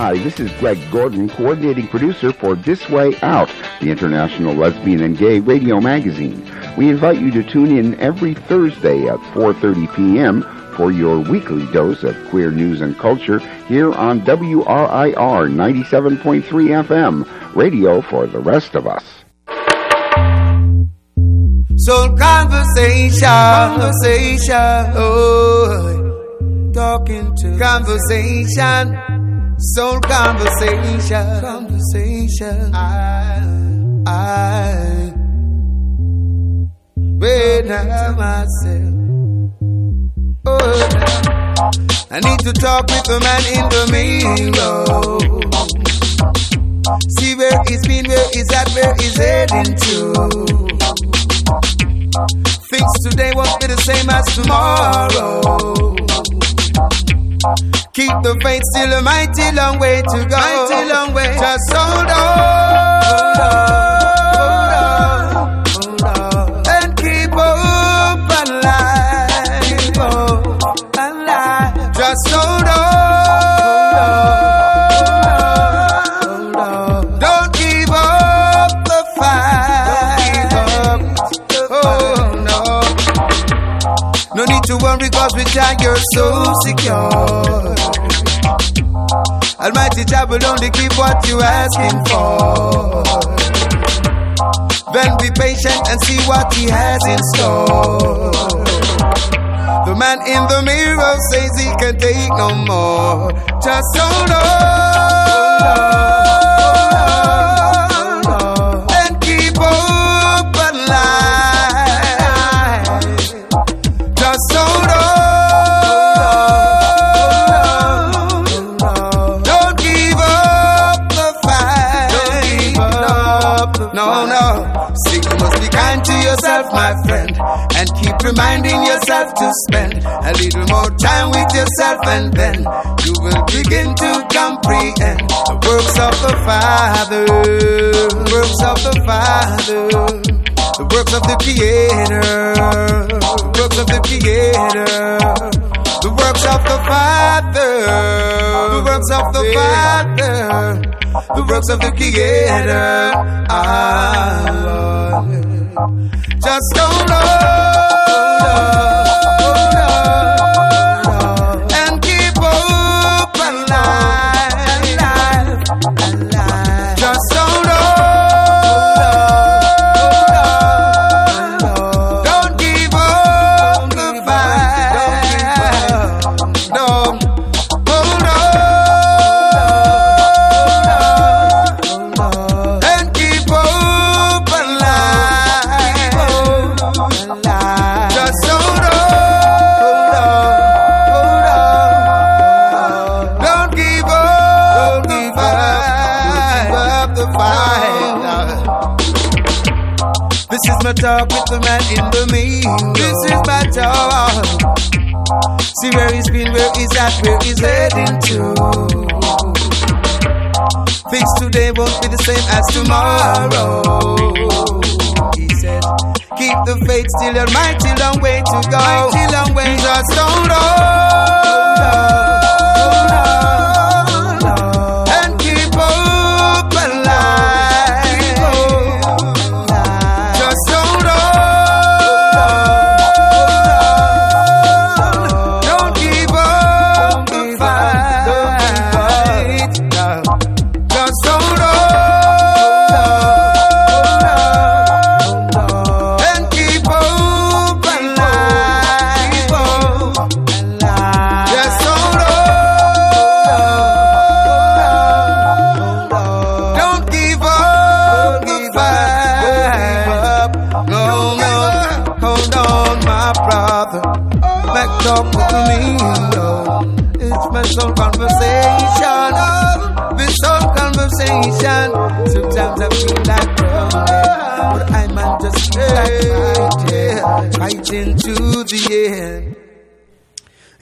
Hi, this is Greg Gordon, coordinating producer for This Way Out, the international lesbian and gay radio magazine. We invite you to tune in every Thursday at four thirty p.m. for your weekly dose of queer news and culture here on W R I R ninety-seven point three F M, radio for the rest of us. Soul conversation, conversation, oh, talking to conversation, soul conversation, conversation. I, I, wait now myself. Oh, I need to talk with the man in the mirror. See where he's been, where he's at, where he's heading to. Things today won't be the same as tomorrow. Keep the faith, still a mighty long way to go. Mighty long way. Just hold on, hold on, hold on, and keep hope alive. Keep hope alive. Just hold on, hold on, hold on. Don't give up the fight. Don't give up. Oh no. No need to worry, cause with Jah you're so secure. Almighty Jah will only give what you're asking for. Then be patient and see what He has in store. The man in the mirror says he can take no more. Just hold on and keep hope alive. Just hold on. No, no, see, you must be kind to yourself, my friend, and keep reminding yourself to spend a little more time with yourself, and then you will begin to comprehend the works of the Father, the works of the Father, the works of the Creator, the works of the Creator, the works of the Father, the works of the Father. The works of the Creator, ah, Lord. Just hold on, and keep hope alive, alive, alive. Just hold on, don't give up the fight. No, hold on. This is my talk with the man in the mirror. This is my talk. See where he's been, where he's at, where he's heading to. Things today won't be the same as tomorrow. He said, keep the faith, still a mighty long way to go. Mighty long way. Just hold on. And keep hope alive. Just hold on. Don't give up the fight. Just hold on. And keep hope alive. Just hold on. Don't give up the fight. No, no, hold on, my brother. Back talk with me, yo. It's my soul conversation. This soul conversation. Sometimes I feel like running, but I might just feel like fighting, fighting to the end.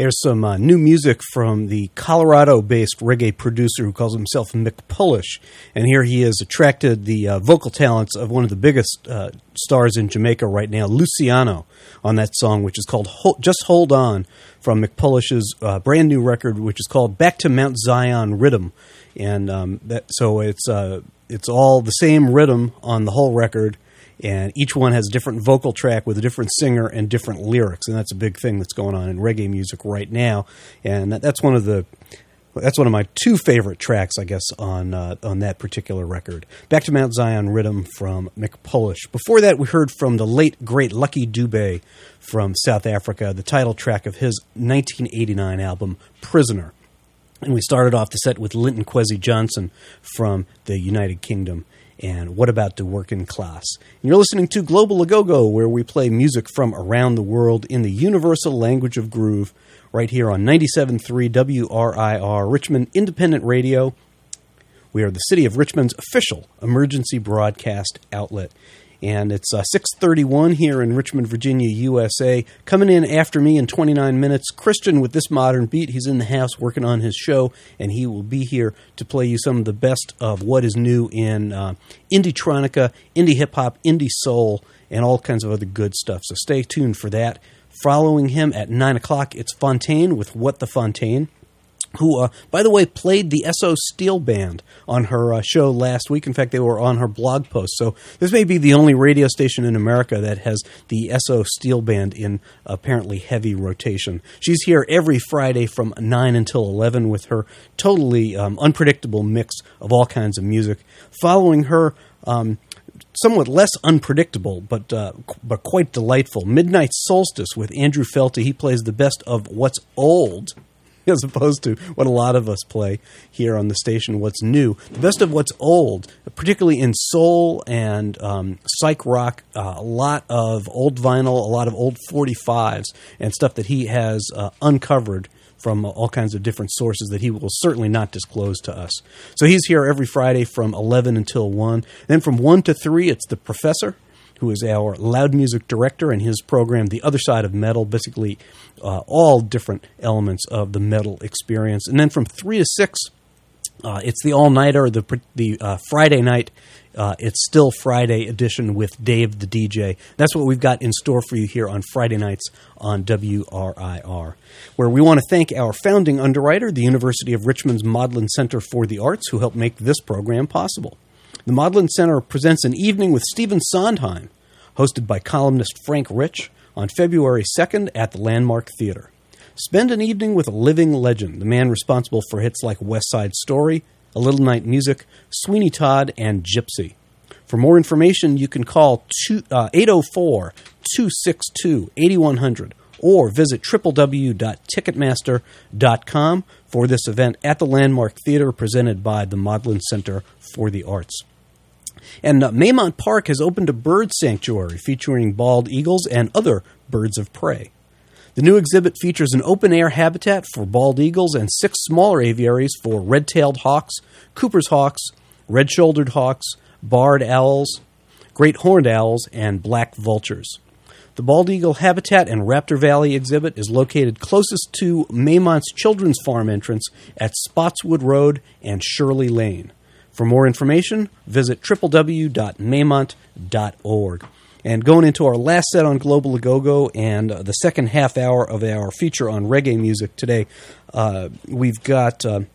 There's some uh, new music from the Colorado-based reggae producer who calls himself Mick Polish, and here he has attracted the uh, vocal talents of one of the biggest uh, stars in Jamaica right now, Luciano, on that song, which is called Ho- Just Hold On, from Mick Polish's uh, brand new record, which is called Back to Mount Zion Rhythm, and um, that, so it's uh, it's all the same rhythm on the whole record. And each one has a different vocal track with a different singer and different lyrics, and that's a big thing that's going on in reggae music right now. And that, that's one of the that's one of my two favorite tracks, I guess, on uh, on that particular record. Back to Mount Zion Rhythm from Mick Polish. Before that, we heard from the late great Lucky Dubé from South Africa, the title track of his nineteen eighty-nine album Prisoner. And we started off the set with Linton Kwesi Johnson from the United Kingdom. And What About the Working Class? And you're listening to Global Agogo, where we play music from around the world in the universal language of groove, right here on ninety-seven point three W R I R, Richmond Independent Radio. We are the City of Richmond's official emergency broadcast outlet. And it's uh, six thirty-one here in Richmond, Virginia, U S A. Coming in after me in twenty-nine minutes, Christian with This Modern Beat. He's in the house working on his show, and he will be here to play you some of the best of what is new in uh, indie-tronica, indie hip-hop, indie soul, and all kinds of other good stuff. So stay tuned for that. Following him at nine o'clock, it's Fontaine with What the Fontaine, who, uh, by the way, played the S O Steel Band on her uh, show last week. In fact, they were on her blog post. So this may be the only radio station in America that has the S O Steel Band in apparently heavy rotation. She's here every Friday from nine until eleven with her totally um, unpredictable mix of all kinds of music. Following her, um, somewhat less unpredictable, but uh, qu- but quite delightful, Midnight Solstice with Andrew Felty. He plays the best of what's old, as opposed to what a lot of us play here on the station, what's new. The best of what's old, particularly in soul and um, psych rock, uh, a lot of old vinyl, a lot of old forty-fives, and stuff that he has uh, uncovered from all kinds of different sources that he will certainly not disclose to us. So he's here every Friday from eleven until one. Then from one to three, it's The Professor, who is our loud music director, and his program, The Other Side of Metal, basically uh, all different elements of the metal experience. And then from three to six, uh, it's the all-nighter, the the uh, Friday night, uh, It's Still Friday edition with Dave the D J. That's what we've got in store for you here on Friday nights on W R I R, where we want to thank our founding underwriter, the University of Richmond's Maudlin Center for the Arts, who helped make this program possible. The Maudlin Center presents an evening with Stephen Sondheim, hosted by columnist Frank Rich, on February second at the Landmark Theater. Spend an evening with a living legend, the man responsible for hits like West Side Story, A Little Night Music, Sweeney Todd, and Gypsy. For more information, you can call eight oh four, two six two, eight one zero zero or visit w w w dot ticketmaster dot com for this event at the Landmark Theater presented by the Maudlin Center for the Arts. And uh, Maymont Park has opened a bird sanctuary featuring bald eagles and other birds of prey. The new exhibit features an open-air habitat for bald eagles and six smaller aviaries for red-tailed hawks, Cooper's hawks, red-shouldered hawks, barred owls, great horned owls, and black vultures. The Bald Eagle Habitat and Raptor Valley exhibit is located closest to Maymont's Children's Farm entrance at Spotswood Road and Shirley Lane. For more information, visit w w w dot maymont dot org. And going into our last set on Global Agogo and uh, the second half hour of our feature on reggae music today, uh, we've got uh,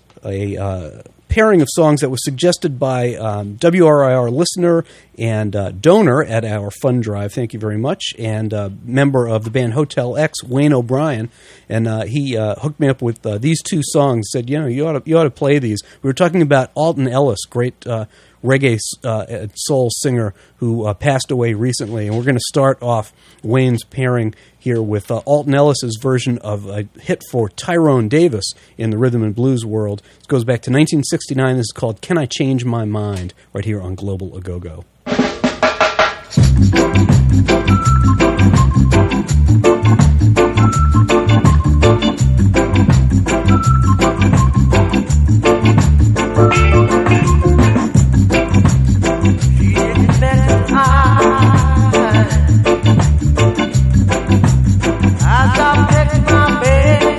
a uh, pairing of songs that was suggested by um, W R I R listener and uh, donor at our fund drive. Thank you very much. And uh, member of the band Hotel X, Wayne O'Brien. And uh, he uh, hooked me up with uh, these two songs. Said, you know, you ought to, you ought to play these. We were talking about Alton Ellis, great uh, reggae uh, soul singer who uh, passed away recently. And we're going to start off Wayne's pairing here with uh, Alton Ellis's version of a hit for Tyrone Davis in the rhythm and blues world. It goes back to nineteen sixty-nine. This is called Can I Change My Mind, right here on Global Agogo. As I pick my bed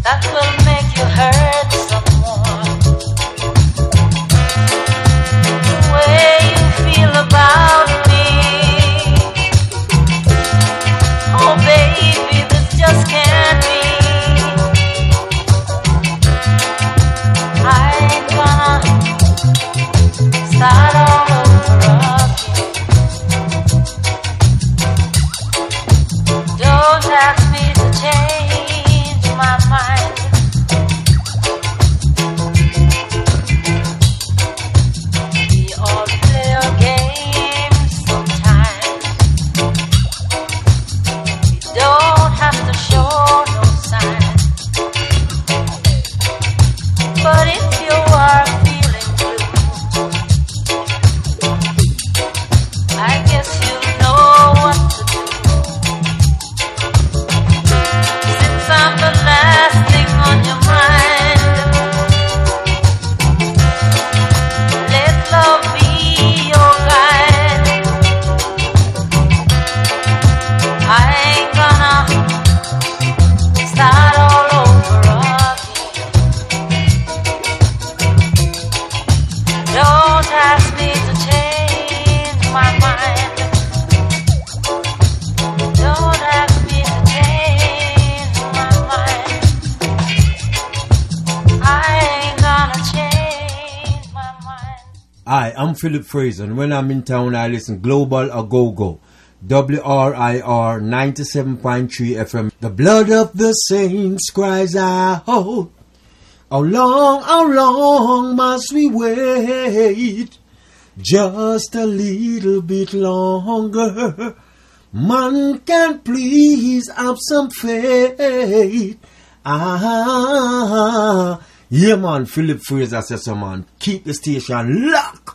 that will make you hurt someone. The way you feel about me, oh baby, this just can't be. I ain't gonna start all over again. Don't ask me to change my mind. We all play a game sometimes. We don't have to show no sign. But if you are feeling blue, I guess you know what to do. Since I'm the last thing on your mind, let love be your guide. I ain't gonna start all over again. Don't ask me to change my mind. Don't ask me to change my mind. I ain't gonna change my mind. Hi, I'm Philip Fraser, and when I'm in town, I listen Global A Go Go. W R I R ninety-seven point three F M. The blood of the saints cries out. How long, how long must we wait? Just a little bit longer. Man can please have some faith. Ah, yeah, man. Philip Fraser says so, man. Keep the station locked.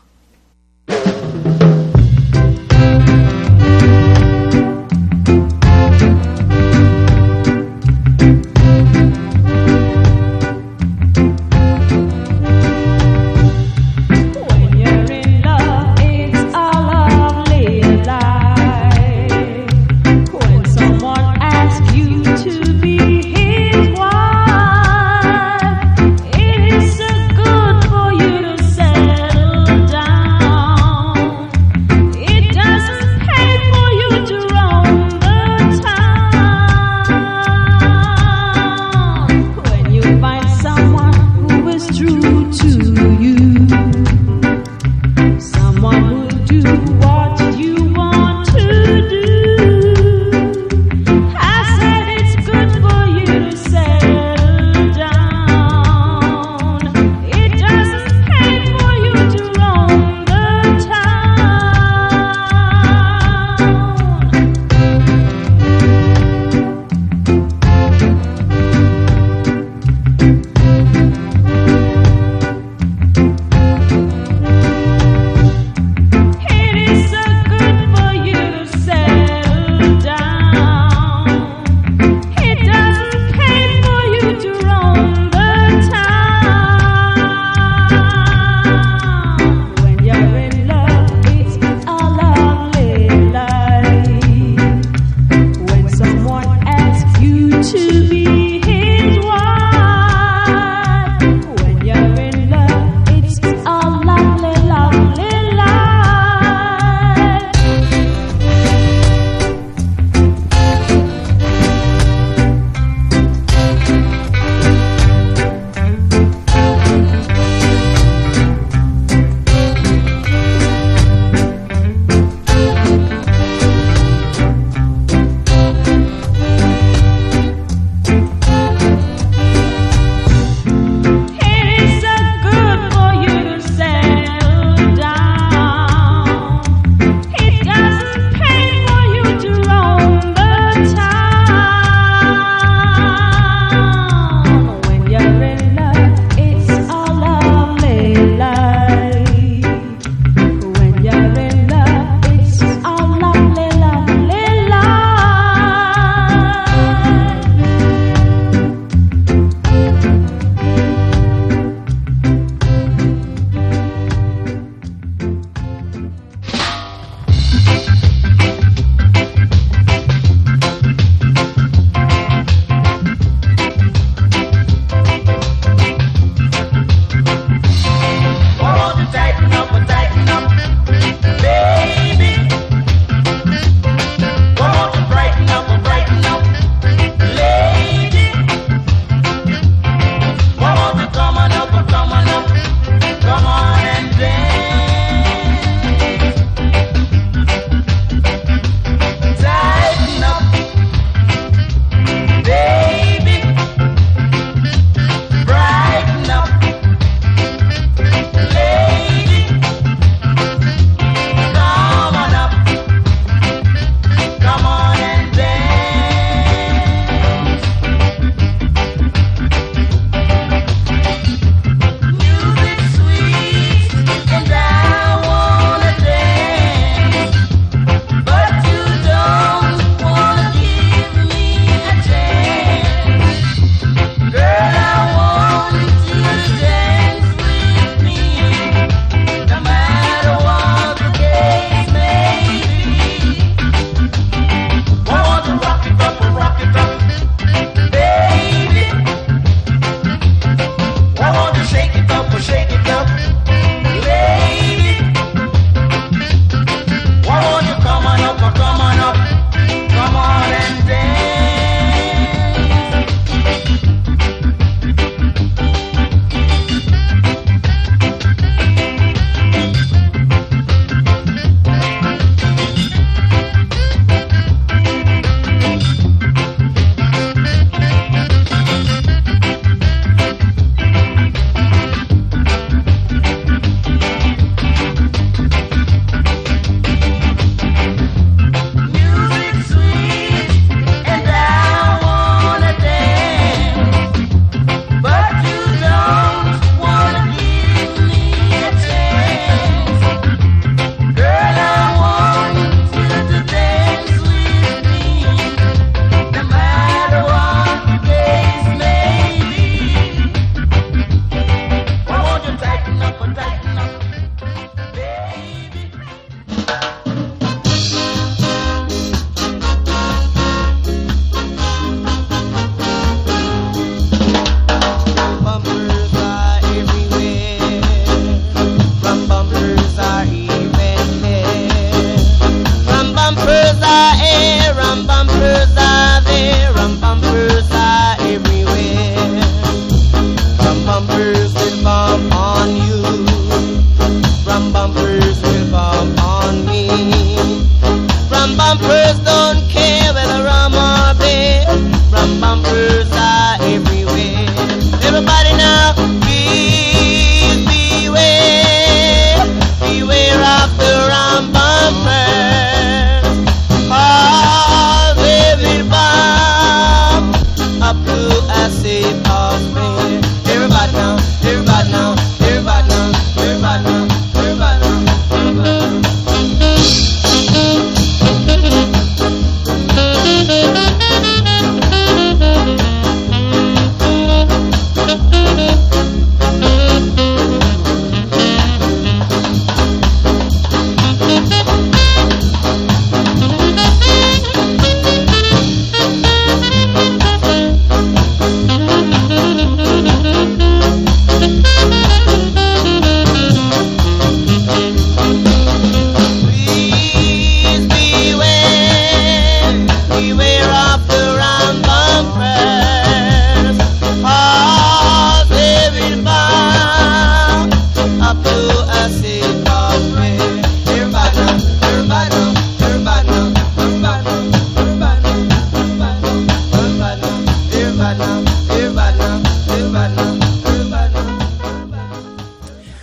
Down.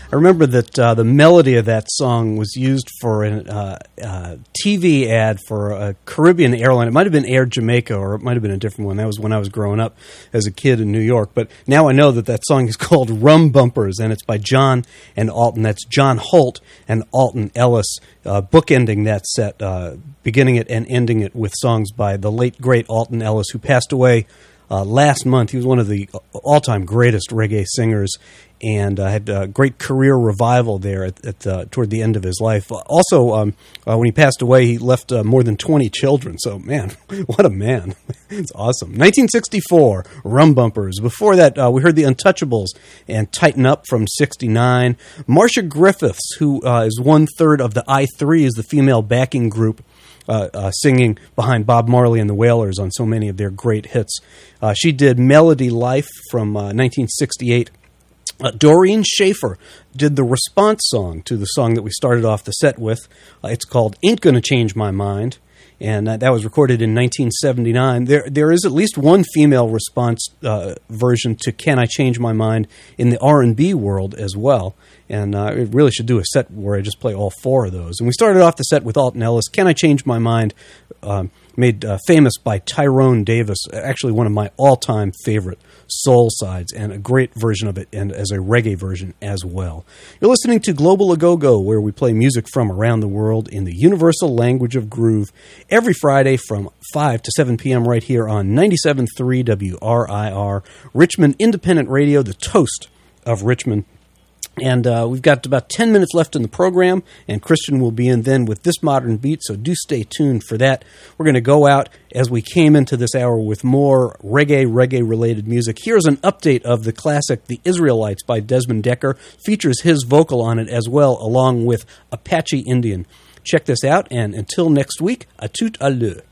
I remember that uh, the melody of that song was used for a uh, uh, T V ad for a Caribbean airline. It might have been Air Jamaica, or it might have been a different one. That was when I was growing up as a kid in New York. But now I know that that song is called Rum Bumpers, and it's by John and Alton. That's John Holt and Alton Ellis, uh, bookending that set, uh, beginning it and ending it with songs by the late, great Alton Ellis, who passed away uh, last month. He was one of the all-time greatest reggae singers, and uh, had a great career revival there at, at uh, toward the end of his life. Also, um, uh, when he passed away, he left uh, more than twenty children. So, man, what a man. It's awesome. nineteen sixty-four, Rum Bumpers. Before that, uh, we heard the Untouchables and Tighten Up from sixty-nine. Marcia Griffiths, who uh, is one-third of the I three, is the female backing group Uh, uh, singing behind Bob Marley and the Wailers on so many of their great hits. Uh, she did Melody Life from uh, nineteen sixty-eight. Uh, Doreen Schaefer did the response song to the song that we started off the set with. Uh, it's called Ain't Gonna Change My Mind, and uh, that was recorded in nineteen seventy-nine. There, there is at least one female response uh, version to Can I Change My Mind in the R and B world as well, and uh, it really should do a set where I just play all four of those. And we started off the set with Alton Ellis, Can I Change My Mind, um, made uh, famous by Tyrone Davis, actually one of my all-time favorite soul sides, and a great version of it, and as a reggae version as well. You're listening to Global A-Go-Go, where we play music from around the world in the universal language of groove, every Friday from five to seven p.m. right here on ninety-seven point three W R I R, Richmond Independent Radio, the toast of Richmond. And uh, we've got about ten minutes left in the program, and Christian will be in then with This Modern Beat, so do stay tuned for that. We're going to go out as we came into this hour with more reggae, reggae-related music. Here's an update of the classic The Israelites by Desmond Decker. Features his vocal on it as well, along with Apache Indian. Check this out, and until next week, a tout à l'heure.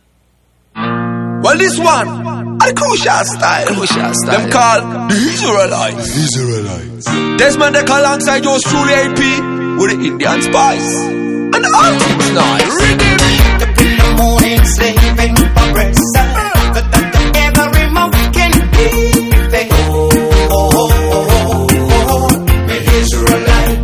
Well, this one, a crucial style. Crucial style. Them called the Israelites. Israelites. Desmond Decker alongside yours truly A P with the Indian spice and all things nice. Rhythm. Up in the morning, slaving for breakfast. But every mouth can be there. Oh, oh, oh, oh, oh, oh, the Israelite.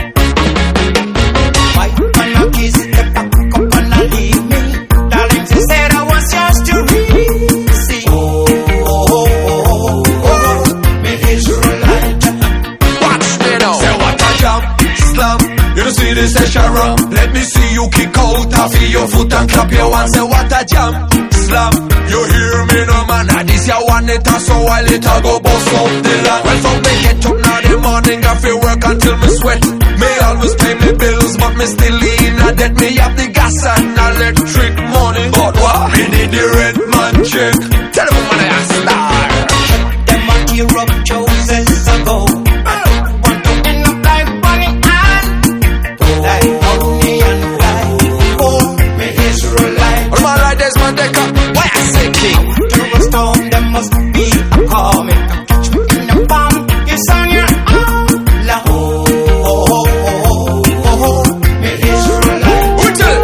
Why can I kiss the back up and I leave me? Darling, she said I was just to receive. Oh, oh, oh, oh, oh, the Israelite. Watch me now. Say what a jump, slam. You don't see this session run. Let me see you kick out off your foot and clap your hands. Say what a jump, slam. You hear me no man? Now this ya one it so while it a go bust up the land. Well from me get up now the morning I feel work until me sweat. Me always pay me bills but me still in a debt. Me have the gas and electric money, but what? Me need the red man check. Tell them when I star. Them a tear up Joseph's ago. Want to end up like Bonnie and like Bonnie and like oh me Israelite. All my right there's my Decker. Why I say king? To a storm there must be a coming. Catch me in the palm, it's on your arm. La oh oh oh oh oh oh me Israelite. Who tell?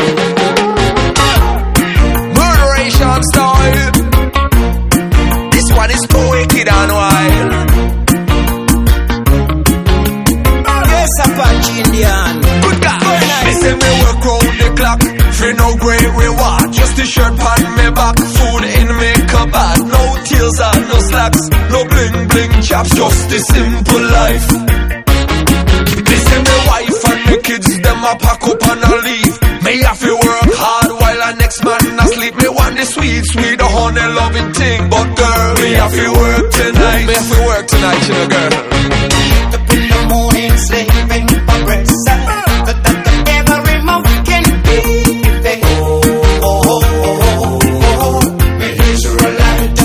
Murderation style. This one is too wicked and wild. Yes, Apache Indian. Good God. They say me work round the clock for no great reward. Just the shirt on me back, food in me cupboard. No tears and no slacks, no bling bling chops. Just the simple life. They say me wife and me kids them a pack up and a leave. Me have to work hard while the next man asleep. Me want the sweet, sweet, the honey loving thing. But girl, me have to work tonight. Me have to work tonight, you know, girl. Up in the morning, slaving for breakfast. But that every mouth can be there. Oh, oh, oh, oh, oh, oh, me Israelite.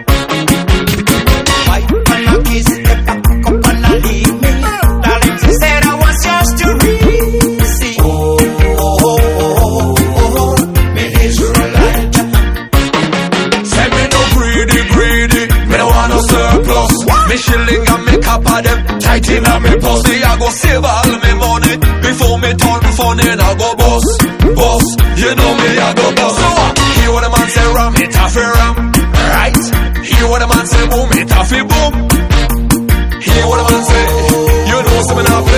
Why can I kiss the back up and I leave me? Darling, she said I was just to receive. Oh, oh, oh, oh, oh, oh, me Israelite. Say me no greedy, greedy. Me no want no surplus. Me shilling and me copper them tight in a me pussy. I go save all me money before me turn funny and I go boss, boss. You know me, I go boss. So what? Hear what the man say ram, it a fi ram, right? Hear what the man say boom, it a fi boom. Hear what the man say, you know something I play.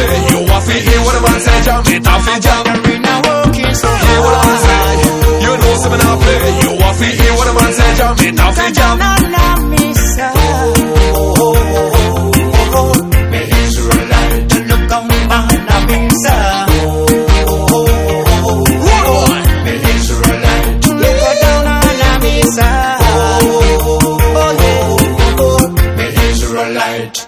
jam, it a fi jam. Hear what a man say, you know some man a play. You a fi hear what a man say, jam, it a fi jam. Me Israelite, look on man a missa. Me Israelite, look down on a missa. Me Israelite.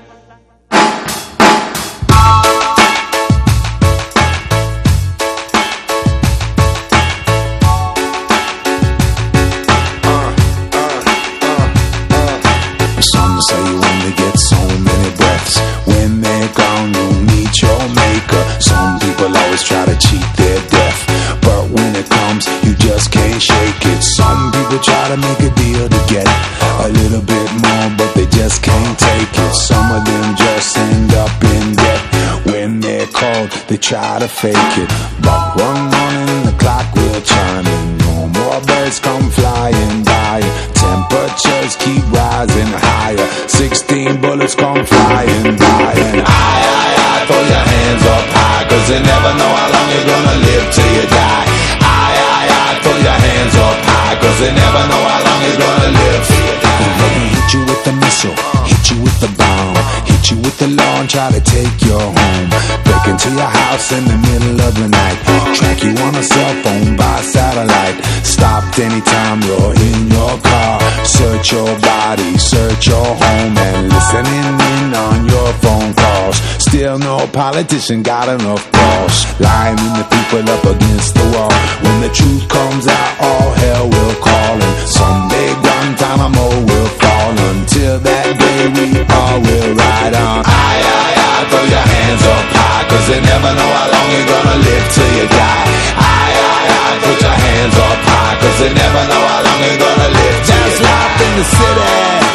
Try to cheat their death, but when it comes, you just can't shake it. Some people try to make a deal to get a little bit more, but they just can't take it. Some of them just end up in debt. When they're called, they try to fake it. But one morning the clock will chime and no more birds come flying by. Temperatures keep rising higher. Sixteen bullets come flying by. And I, I, I, throw your hands up high, cause you never know how long you're gonna live till you die. I, I, I, throw your hands up high, cause you never know how long you're gonna live till you die. They can hit you with a missile, hit you with the bomb, hit you with the law and try to take your home. Break into your house in the middle of the night, track you on a cell phone by satellite. Stopped anytime you're in your car, search your body, search your home, and listening in on your phone calls. Still no politician got enough balls, lining the people up against the wall. When the truth comes out, all hell will call, and someday Guantanamo will fall. Until that day we all will ride on. I, I, I, throw your hands up high, cause you never know how long you're gonna live till you die. I, I, I, put your hands up high, cause you never know how long you're gonna live till you die. There's life in the city.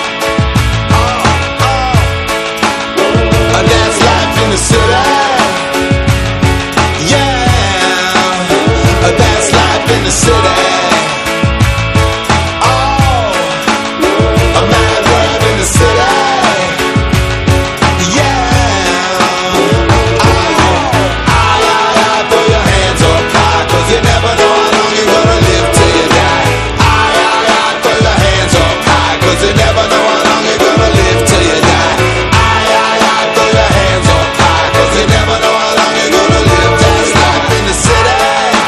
There's life in the city. Yeah, there's life in the city. Oh, a mad world in the city. Yeah, oh, I, I, I, throw your hands up high, cause you never know how long you're gonna live till you die. I, I, I, throw your hands up high, cause you never know how long you're gonna live till you die. You never know how long you're gonna live. Just life in the city.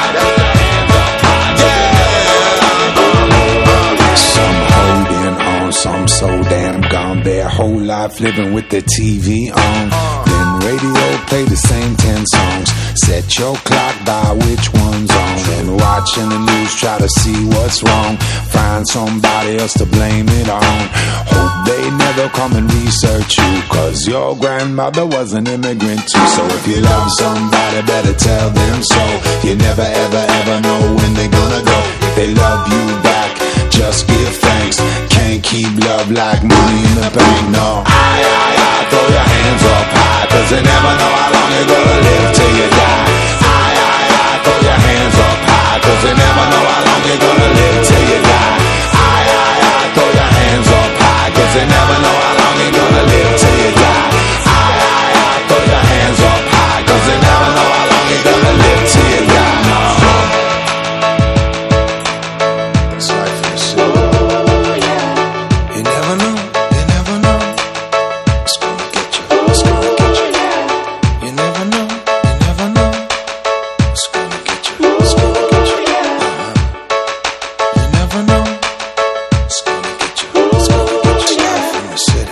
Yeah. Some holding on, some so damn gone. Their whole life living with the T V on. Then radio play the same ten songs. Set your clock by which one's on. And watching the news, try to see what's wrong. Find somebody else to blame it on. Hope they never come and research you, cause your grandmother was an immigrant too. So if you love somebody, better tell them so. You never ever ever know when they're gonna go. If they love you back, just give thanks. Can't keep love like money in the bank, no. I, I, I, throw your hands up high, cause you never know how long you're gonna live till you die. I, I, I, throw your hands up high, cause you never know how long you're gonna live till you die. I, I, I, throw your hands up high, cause you never know how long you're gonna live till you die. I, I, I, throw your hands up high, cause you never know how long you're gonna live till you die. No. It's life in the city. You never know, you never know. It's gonna get you, it's gonna get you. You never know, you never know. It's gonna get you, it's gonna get you. Uh-huh. You never know. It's gonna get you, it's gonna get you. Life in the city.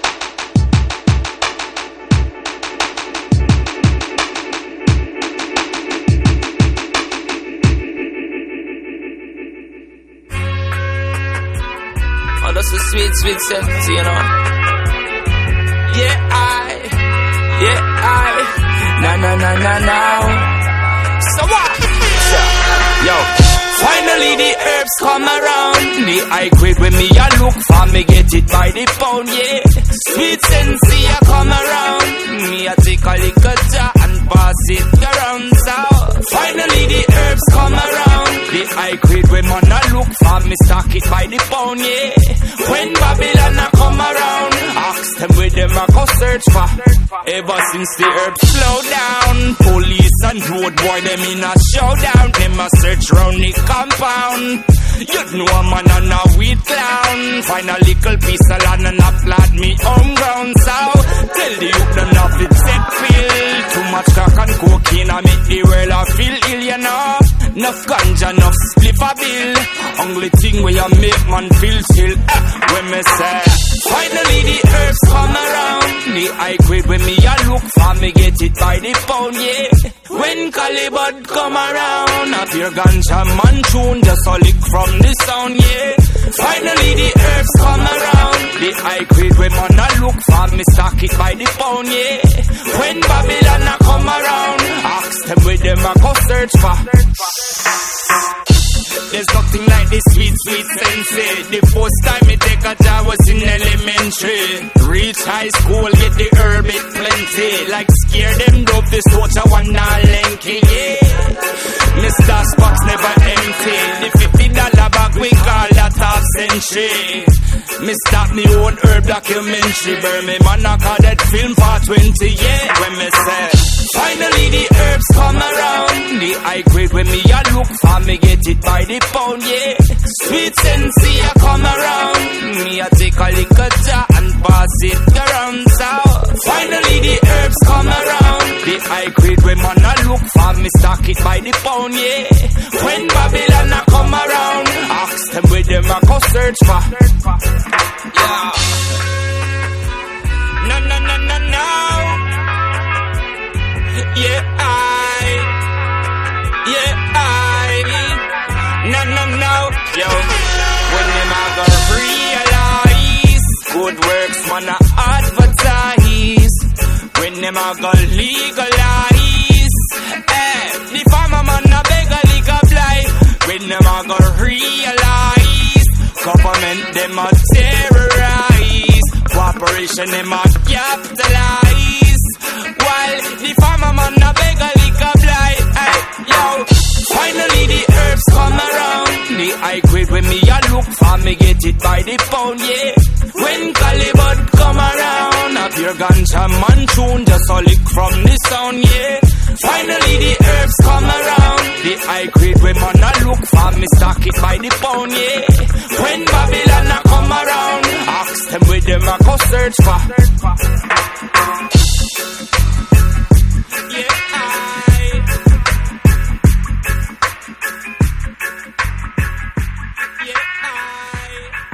Oh, that's a sweet, sweet sense, you know. Yeah, I, yeah, I, na na na na na. So what? So, yo, finally the herbs come around. The high grade when me a look for, me get it by the pound, yeah. Sweet sense, I come around. Me a take a little jar and pass it around. So, finally the herbs come around. The high grade when man a look for, me stock it by the pound, yeah. When Babylon a come around, Ask them where them I go search for. Ever since the herbs slow down, police and road boy them in a showdown. Them a search round the compound. You know a man and a weed clown. Find a little piece of land and a plant me home ground. So tell the youth them not fit take pill. Too much crack and cocaine I make the world I feel ill, you know. Enough ganja, enough spliff a bill. Only thing where you make man feel chill. eh, When me say finally the herbs come around. The high grade when me a look for me get it by the pound, yeah. When Calibut come around, a pure ganja man tune just a lick from the sound, yeah. Finally the herbs come around. The high grade when man a look for me stock it by the pound, yeah. When Babylon a come around, ask them where them a go search for. There's nothing like this sweet, sweet sensei. The first time me take a job was in elementary. Reach high school, get the herb it plenty. Like scare them dope, this watch a one now lanky, yeah. Mister Spots never empty. The fifty dollar bag we call that half century. Me start me own herb documentary. Burn me man I call that film for twenty, yeah. When me say finally the herbs come around. The high grade when me a look for me get it by the pound, yeah. Sweet sensei a come around. Me a take a little jar and pass it around. So finally the herbs come around. The high grade when man a look for me stock it by the pound, yeah. When Babylon a come around, ask them where them a go search for. Yeah. No, no, no, no, no. Yeah, I. Yeah, I. No, no, no. Yo. When them a go realize good works man a advertise. When them a go legalize, eh, the farmer man a beg a legal blight. When them a go realize government them a terrorize. Cooperation them a capitalize. While the farmer man a beg a legal blight. Hey, yo. Finally the herbs come around. The high grade when me a look for me get it by the pound, yeah. When Calibut come around, a pure ganja man tune just a lick from the sound, yeah. Finally the herbs come around. The high grade when man a look for me stock it by the pound, yeah. When Babylon a come around, ask them where them a go search for.